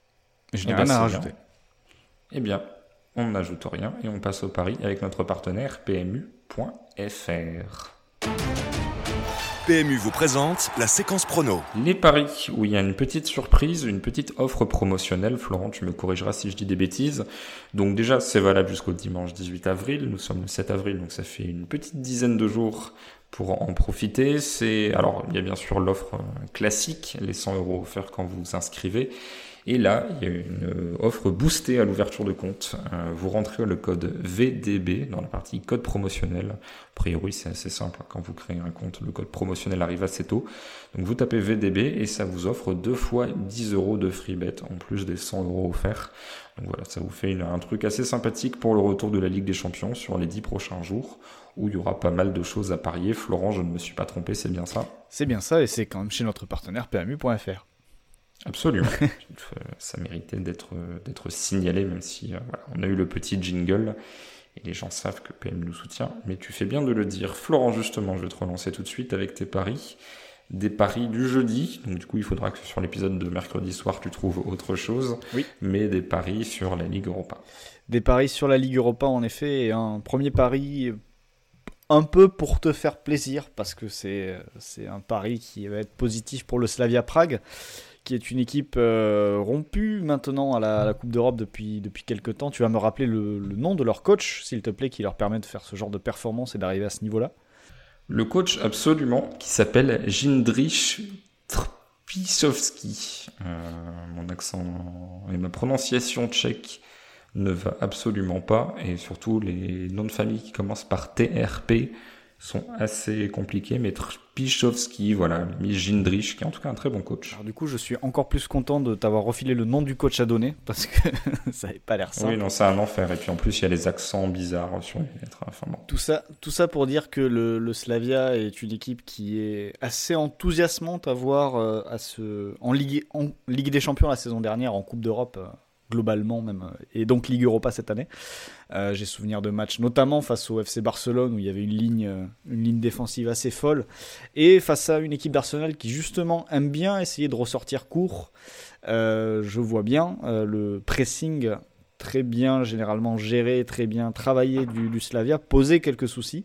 Je n'ai Eh ben, rien à c'est rajouter. bien. Eh bien, on n'ajoute rien et on passe au pari avec notre partenaire P M U point F R. P M U vous présente la séquence prono. Les paris, où il y a une petite surprise, une petite offre promotionnelle. Florent, tu me corrigeras si je dis des bêtises. Donc déjà, c'est valable jusqu'au dimanche dix-huit avril. Nous sommes le sept avril, donc ça fait une petite dizaine de jours pour en profiter. C'est, alors, il y a bien sûr l'offre classique, les cent euros offerts quand vous vous inscrivez. Et là, il y a une offre boostée à l'ouverture de compte. Euh, vous rentrez le code V D B dans la partie code promotionnel. A priori, c'est assez simple. Quand vous créez un compte, le code promotionnel arrive assez tôt. Donc vous tapez V D B et ça vous offre deux fois dix euros de free bet en plus des cent euros offerts. Donc voilà, ça vous fait une, un truc assez sympathique pour le retour de la Ligue des Champions sur les dix prochains jours où il y aura pas mal de choses à parier. Florent, je ne me suis pas trompé, c'est bien ça? C'est bien ça, et c'est quand même chez notre partenaire P M U point F R. Absolument. Ça méritait d'être d'être signalé, même si euh, voilà, on a eu le petit jingle et les gens savent que P M nous soutient. Mais tu fais bien de le dire. Florent, justement, je vais te relancer tout de suite avec tes paris. Des paris du jeudi. Donc du coup, il faudra que sur l'épisode de mercredi soir, tu trouves autre chose. Oui. Mais des paris sur la Ligue Europa. Des paris sur la Ligue Europa, en effet, et un premier pari un peu pour te faire plaisir, parce que c'est, c'est un pari qui va être positif pour le Slavia Prague, qui est une équipe euh, rompue maintenant à la, à la Coupe d'Europe depuis, depuis quelques temps. Tu vas me rappeler le, le nom de leur coach, s'il te plaît, qui leur permet de faire ce genre de performance et d'arriver à ce niveau-là. Le coach, absolument, qui s'appelle Jindřich Trpisovski. Euh, mon accent et ma prononciation tchèque ne va absolument pas, et surtout les noms de famille qui commencent par T R P sont assez compliqués, mais Trpisovski, voilà, mis Jindřich, qui est en tout cas un très bon coach. Alors du coup, je suis encore plus content de t'avoir refilé le nom du coach à donner, parce que ça n'avait pas l'air simple. Oui, non, c'est un enfer, et puis en plus, il y a les accents bizarres sur les lettres, enfin bon. Tout ça, tout ça pour dire que le, le Slavia est une équipe qui est assez enthousiasmante à voir euh, à ce, en, Ligue, en Ligue des Champions la saison dernière, en Coupe d'Europe. Euh, globalement même, et donc Ligue Europa cette année. Euh, j'ai souvenir de matchs, notamment face au F C Barcelone, où il y avait une ligne, une ligne défensive assez folle, et face à une équipe d'Arsenal qui justement aime bien essayer de ressortir court. Euh, je vois bien euh, le pressing très bien généralement géré, très bien travaillé du, du Slavia poser quelques soucis.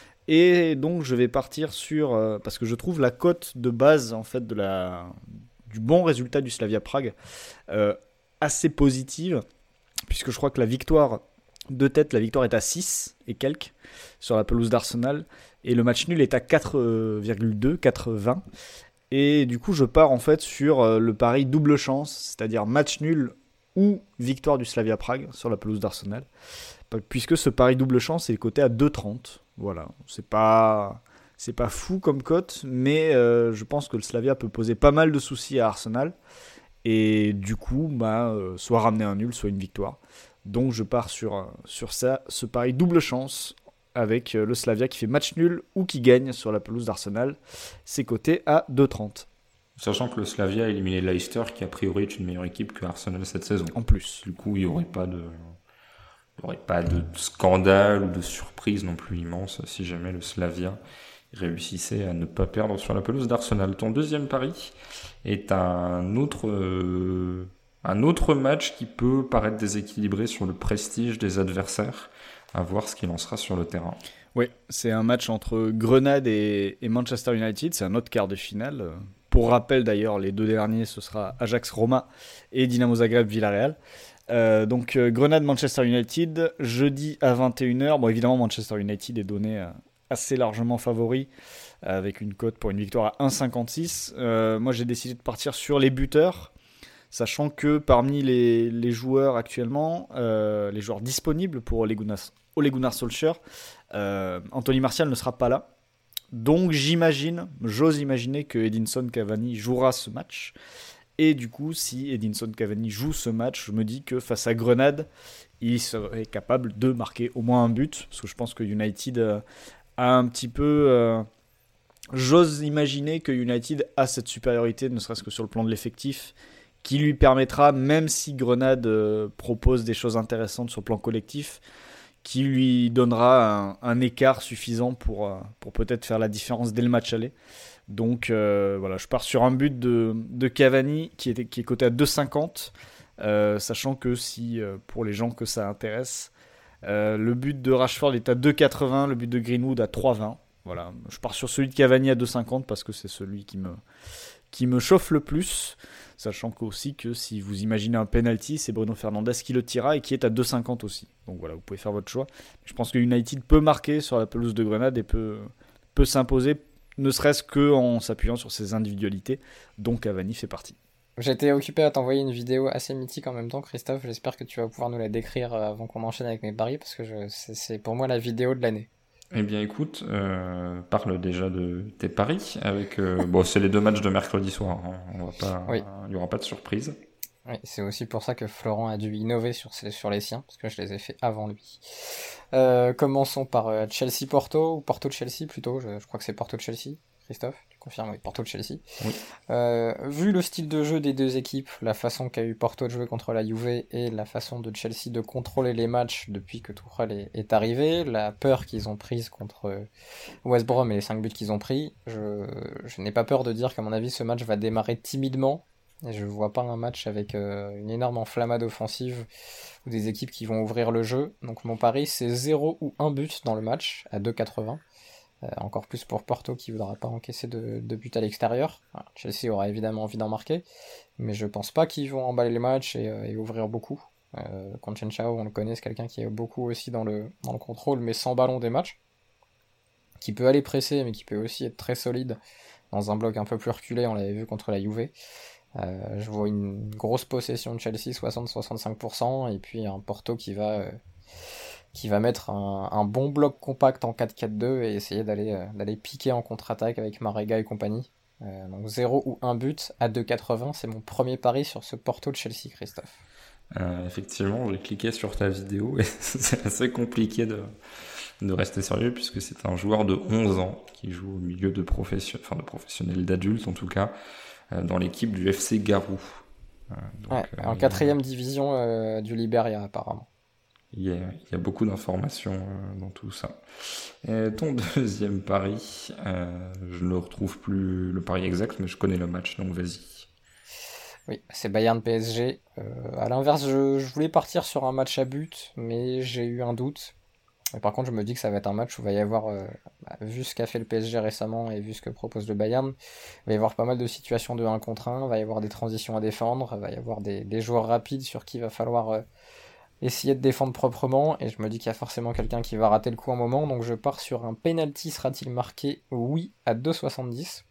Et donc je vais partir sur, euh, parce que je trouve la cote de base en fait de la, du bon résultat du Slavia Prague euh, assez positive, puisque je crois que la victoire de tête, la victoire est à six et quelques sur la pelouse d'Arsenal, et le match nul est à quatre virgule deux, quatre virgule vingt. Et du coup, je pars en fait sur le pari double chance, c'est-à-dire match nul ou victoire du Slavia Prague sur la pelouse d'Arsenal, puisque ce pari double chance est coté à deux virgule trente. Voilà, c'est pas, c'est pas fou comme cote, mais euh, je pense que le Slavia peut poser pas mal de soucis à Arsenal, et du coup, bah, euh, soit ramener un nul, soit une victoire. Donc je pars sur, sur ça, ce pari double chance avec le Slavia qui fait match nul ou qui gagne sur la pelouse d'Arsenal. C'est coté à deux virgule trente. Sachant que le Slavia a éliminé Leicester, qui a priori est une meilleure équipe que Arsenal cette saison. En plus. Du coup, il n'y aurait pas de, il y aurait pas de scandale ou de surprise non plus immense si jamais le Slavia réussissait à ne pas perdre sur la pelouse d'Arsenal. Ton deuxième pari est un autre... Euh... Un autre match qui peut paraître déséquilibré sur le prestige des adversaires, à voir ce qu'il en sera sur le terrain. Oui, c'est un match entre Grenade et, et Manchester United, c'est un autre quart de finale. Pour rappel d'ailleurs, les deux derniers, ce sera Ajax-Roma et Dynamo Zagreb-Villarreal. Euh, donc euh, Grenade-Manchester United, jeudi à vingt et une heures. Bon, évidemment, Manchester United est donné euh, assez largement favori, avec une cote pour une victoire à un virgule cinquante-six. Euh, moi, j'ai décidé de partir sur les buteurs, sachant que parmi les, les joueurs actuellement, euh, les joueurs disponibles pour Ole Gunnar, Ole Gunnar Solskjaer, euh, Anthony Martial ne sera pas là. Donc j'imagine, j'ose imaginer que Edinson Cavani jouera ce match. Et du coup, si Edinson Cavani joue ce match, je me dis que face à Grenade, il serait capable de marquer au moins un but. Parce que je pense que United euh, a un petit peu... Euh, j'ose imaginer que United a cette supériorité, ne serait-ce que sur le plan de l'effectif, qui lui permettra, même si Grenade euh, propose des choses intéressantes sur le plan collectif, qui lui donnera un, un écart suffisant pour, euh, pour peut-être faire la différence dès le match aller. Donc euh, voilà, je pars sur un but de, de Cavani qui est, qui est coté à deux virgule cinquante, euh, sachant que si, euh, pour les gens que ça intéresse, euh, le but de Rashford est à deux virgule quatre-vingts, le but de Greenwood à trois virgule vingt. Voilà, je pars sur celui de Cavani à deux virgule cinquante parce que c'est celui qui me, qui me chauffe le plus. Sachant aussi que si vous imaginez un penalty, c'est Bruno Fernandes qui le tirera et qui est à deux virgule cinquante aussi. Donc voilà, vous pouvez faire votre choix. Je pense que United peut marquer sur la pelouse de Grenade et peut, peut s'imposer, ne serait-ce qu'en s'appuyant sur ses individualités, dont Cavani fait partie. J'étais occupé à t'envoyer une vidéo assez mythique en même temps, Christophe. J'espère que tu vas pouvoir nous la décrire avant qu'on enchaîne avec mes paris, parce que je, c'est, c'est pour moi la vidéo de l'année. Eh bien écoute, euh, parle déjà de tes paris avec euh, bon c'est les deux matchs de mercredi soir, hein. On va pas, oui. Il n'y aura pas de surprise. Oui, c'est aussi pour ça que Florent a dû innover sur, ses, sur les siens, parce que je les ai fait avant lui. Euh, commençons par euh, Chelsea-Porto, ou Porto-Chelsea plutôt, je, je crois que c'est Porto-Chelsea. Christophe, tu confirmes, oui, Porto de Chelsea. Oui. Euh, vu le style de jeu des deux équipes, la façon qu'a eu Porto de jouer contre la Juve et la façon de Chelsea de contrôler les matchs depuis que Tuchel est, est arrivé, la peur qu'ils ont prise contre West Brom et les cinq buts qu'ils ont pris, je, je n'ai pas peur de dire qu'à mon avis ce match va démarrer timidement. Et je vois pas un match avec euh, une énorme enflammade offensive ou des équipes qui vont ouvrir le jeu. Donc mon pari c'est zéro ou un but dans le match à deux virgule quatre-vingts. Euh, encore plus pour Porto qui ne voudra pas encaisser de, de but à l'extérieur. Alors, Chelsea aura évidemment envie d'en marquer, mais je pense pas qu'ils vont emballer le match et, euh, et ouvrir beaucoup. Euh, Conceição, on le connaît, c'est quelqu'un qui est beaucoup aussi dans le, dans le contrôle, mais sans ballon des matchs, qui peut aller presser, mais qui peut aussi être très solide dans un bloc un peu plus reculé, on l'avait vu contre la Juve. Euh, je vois une grosse possession de Chelsea, soixante à soixante-cinq pour cent, et puis un Porto qui va... Euh, qui va mettre un, un bon bloc compact en quatre quatre deux et essayer d'aller, euh, d'aller piquer en contre-attaque avec Marega et compagnie. Euh, donc zéro ou un but à deux virgule quatre-vingts, c'est mon premier pari sur ce Porto de Chelsea, Christophe. Euh, effectivement, j'ai cliqué sur ta vidéo et c'est assez compliqué de, de rester sérieux puisque c'est un joueur de onze ans qui joue au milieu de, profession, enfin de professionnels, d'adultes en tout cas, euh, dans l'équipe du F C Garou. donc, ouais, euh, en quatrième division euh, du Liberia, apparemment. Il y a, il y a beaucoup d'informations euh, dans tout ça. Et ton deuxième pari, euh, je ne retrouve plus le pari exact, mais je connais le match, donc vas-y. Oui, c'est Bayern P S G. Euh, à l'inverse, je, je voulais partir sur un match à but, mais j'ai eu un doute. Et par contre, je me dis que ça va être un match où il va y avoir, euh, bah, vu ce qu'a fait le P S G récemment et vu ce que propose le Bayern, il va y avoir pas mal de situations de un contre un, il va y avoir des transitions à défendre, il va y avoir des, des joueurs rapides sur qui il va falloir euh, essayer de défendre proprement, et je me dis qu'il y a forcément quelqu'un qui va rater le coup un moment, donc je pars sur un penalty sera-t-il marqué? Oui, à deux soixante-dix.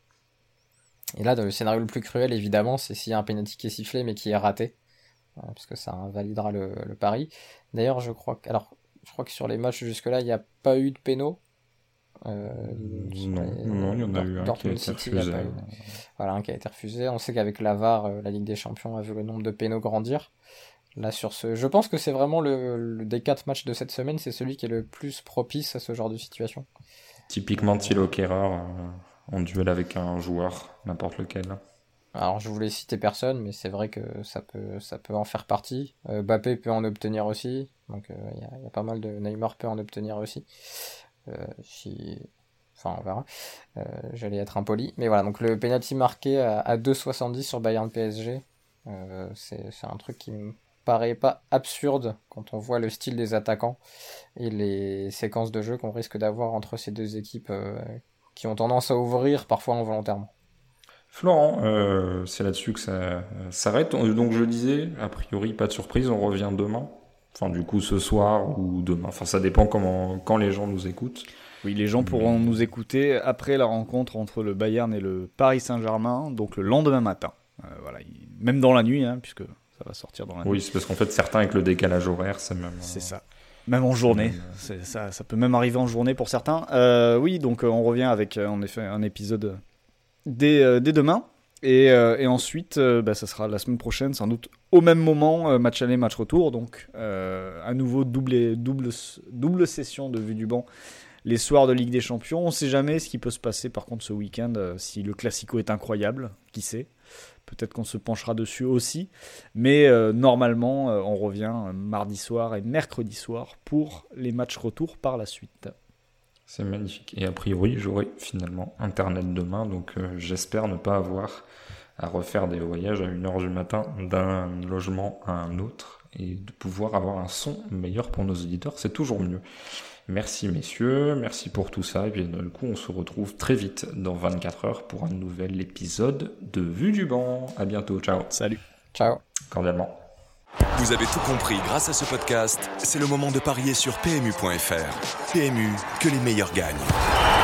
Et là, le scénario le plus cruel, évidemment, c'est s'il y a un penalty qui est sifflé mais qui est raté, euh, parce que ça invalidera le, le pari. D'ailleurs, je crois que, alors, je crois que sur les matchs jusque-là, il n'y a pas eu de péno. Euh, non, les... non, il y en a Dort- eu un Dortmund qui a été City, refusé. Eu... Voilà, un qui a été refusé. On sait qu'avec la V A R, euh, la Ligue des Champions a vu le nombre de pénaux grandir. Là, sur ce, je pense que c'est vraiment le, le des quatre matchs de cette semaine, c'est celui qui est le plus propice à ce genre de situation. Typiquement, Thilo Kehrer euh, en duel avec un joueur, n'importe lequel. Alors, je voulais citer personne, mais c'est vrai que ça peut, ça peut en faire partie. Euh, Mbappé peut en obtenir aussi, donc il euh, y, y a pas mal de Neymar peut en obtenir aussi. Euh, si, enfin, on verra. Euh, j'allais être impoli, mais voilà. Donc le penalty marqué à, à deux soixante-dix sur Bayern P S G, euh, c'est, c'est un truc qui me paraît pas absurde quand on voit le style des attaquants et les séquences de jeu qu'on risque d'avoir entre ces deux équipes euh, qui ont tendance à ouvrir parfois involontairement. Florent, euh, c'est là-dessus que ça euh, s'arrête. Donc je disais, a priori pas de surprise, on revient demain. Enfin du coup ce soir ou demain. Enfin ça dépend comment quand les gens nous écoutent. Oui, les gens pourront Mais... nous écouter après la rencontre entre le Bayern et le Paris Saint-Germain, donc le lendemain matin. Euh, voilà, même dans la nuit, hein, puisque ça va sortir dans la nuit. Oui, c'est parce qu'en fait, certains avec le décalage horaire, c'est même... C'est euh... ça. Même en journée. C'est, ça, ça peut même arriver en journée pour certains. Euh, oui, donc euh, on revient avec, euh, en effet, un épisode dès, euh, dès demain. Et, euh, et ensuite, euh, bah, ça sera la semaine prochaine, sans doute au même moment, euh, match aller, match retour. Donc, euh, à nouveau, double, double, double session de vue du banc les soirs de Ligue des Champions. On ne sait jamais ce qui peut se passer, par contre, ce week-end, euh, si le Classico est incroyable, qui sait. Peut-être qu'on se penchera dessus aussi. Mais euh, normalement, euh, on revient mardi soir et mercredi soir pour les matchs retour par la suite. C'est magnifique. Et a priori, j'aurai finalement Internet demain, donc euh, j'espère ne pas avoir à refaire des voyages à une heure du matin d'un logement à un autre et de pouvoir avoir un son meilleur pour nos auditeurs. C'est toujours mieux. Merci messieurs, merci pour tout ça. Et puis du coup, on se retrouve très vite dans vingt-quatre heures pour un nouvel épisode de Vue du banc. À bientôt, ciao. Salut. Ciao. Cordialement. Vous avez tout compris grâce à ce podcast. C'est le moment de parier sur P M U point F R. P M U, que les meilleurs gagnent.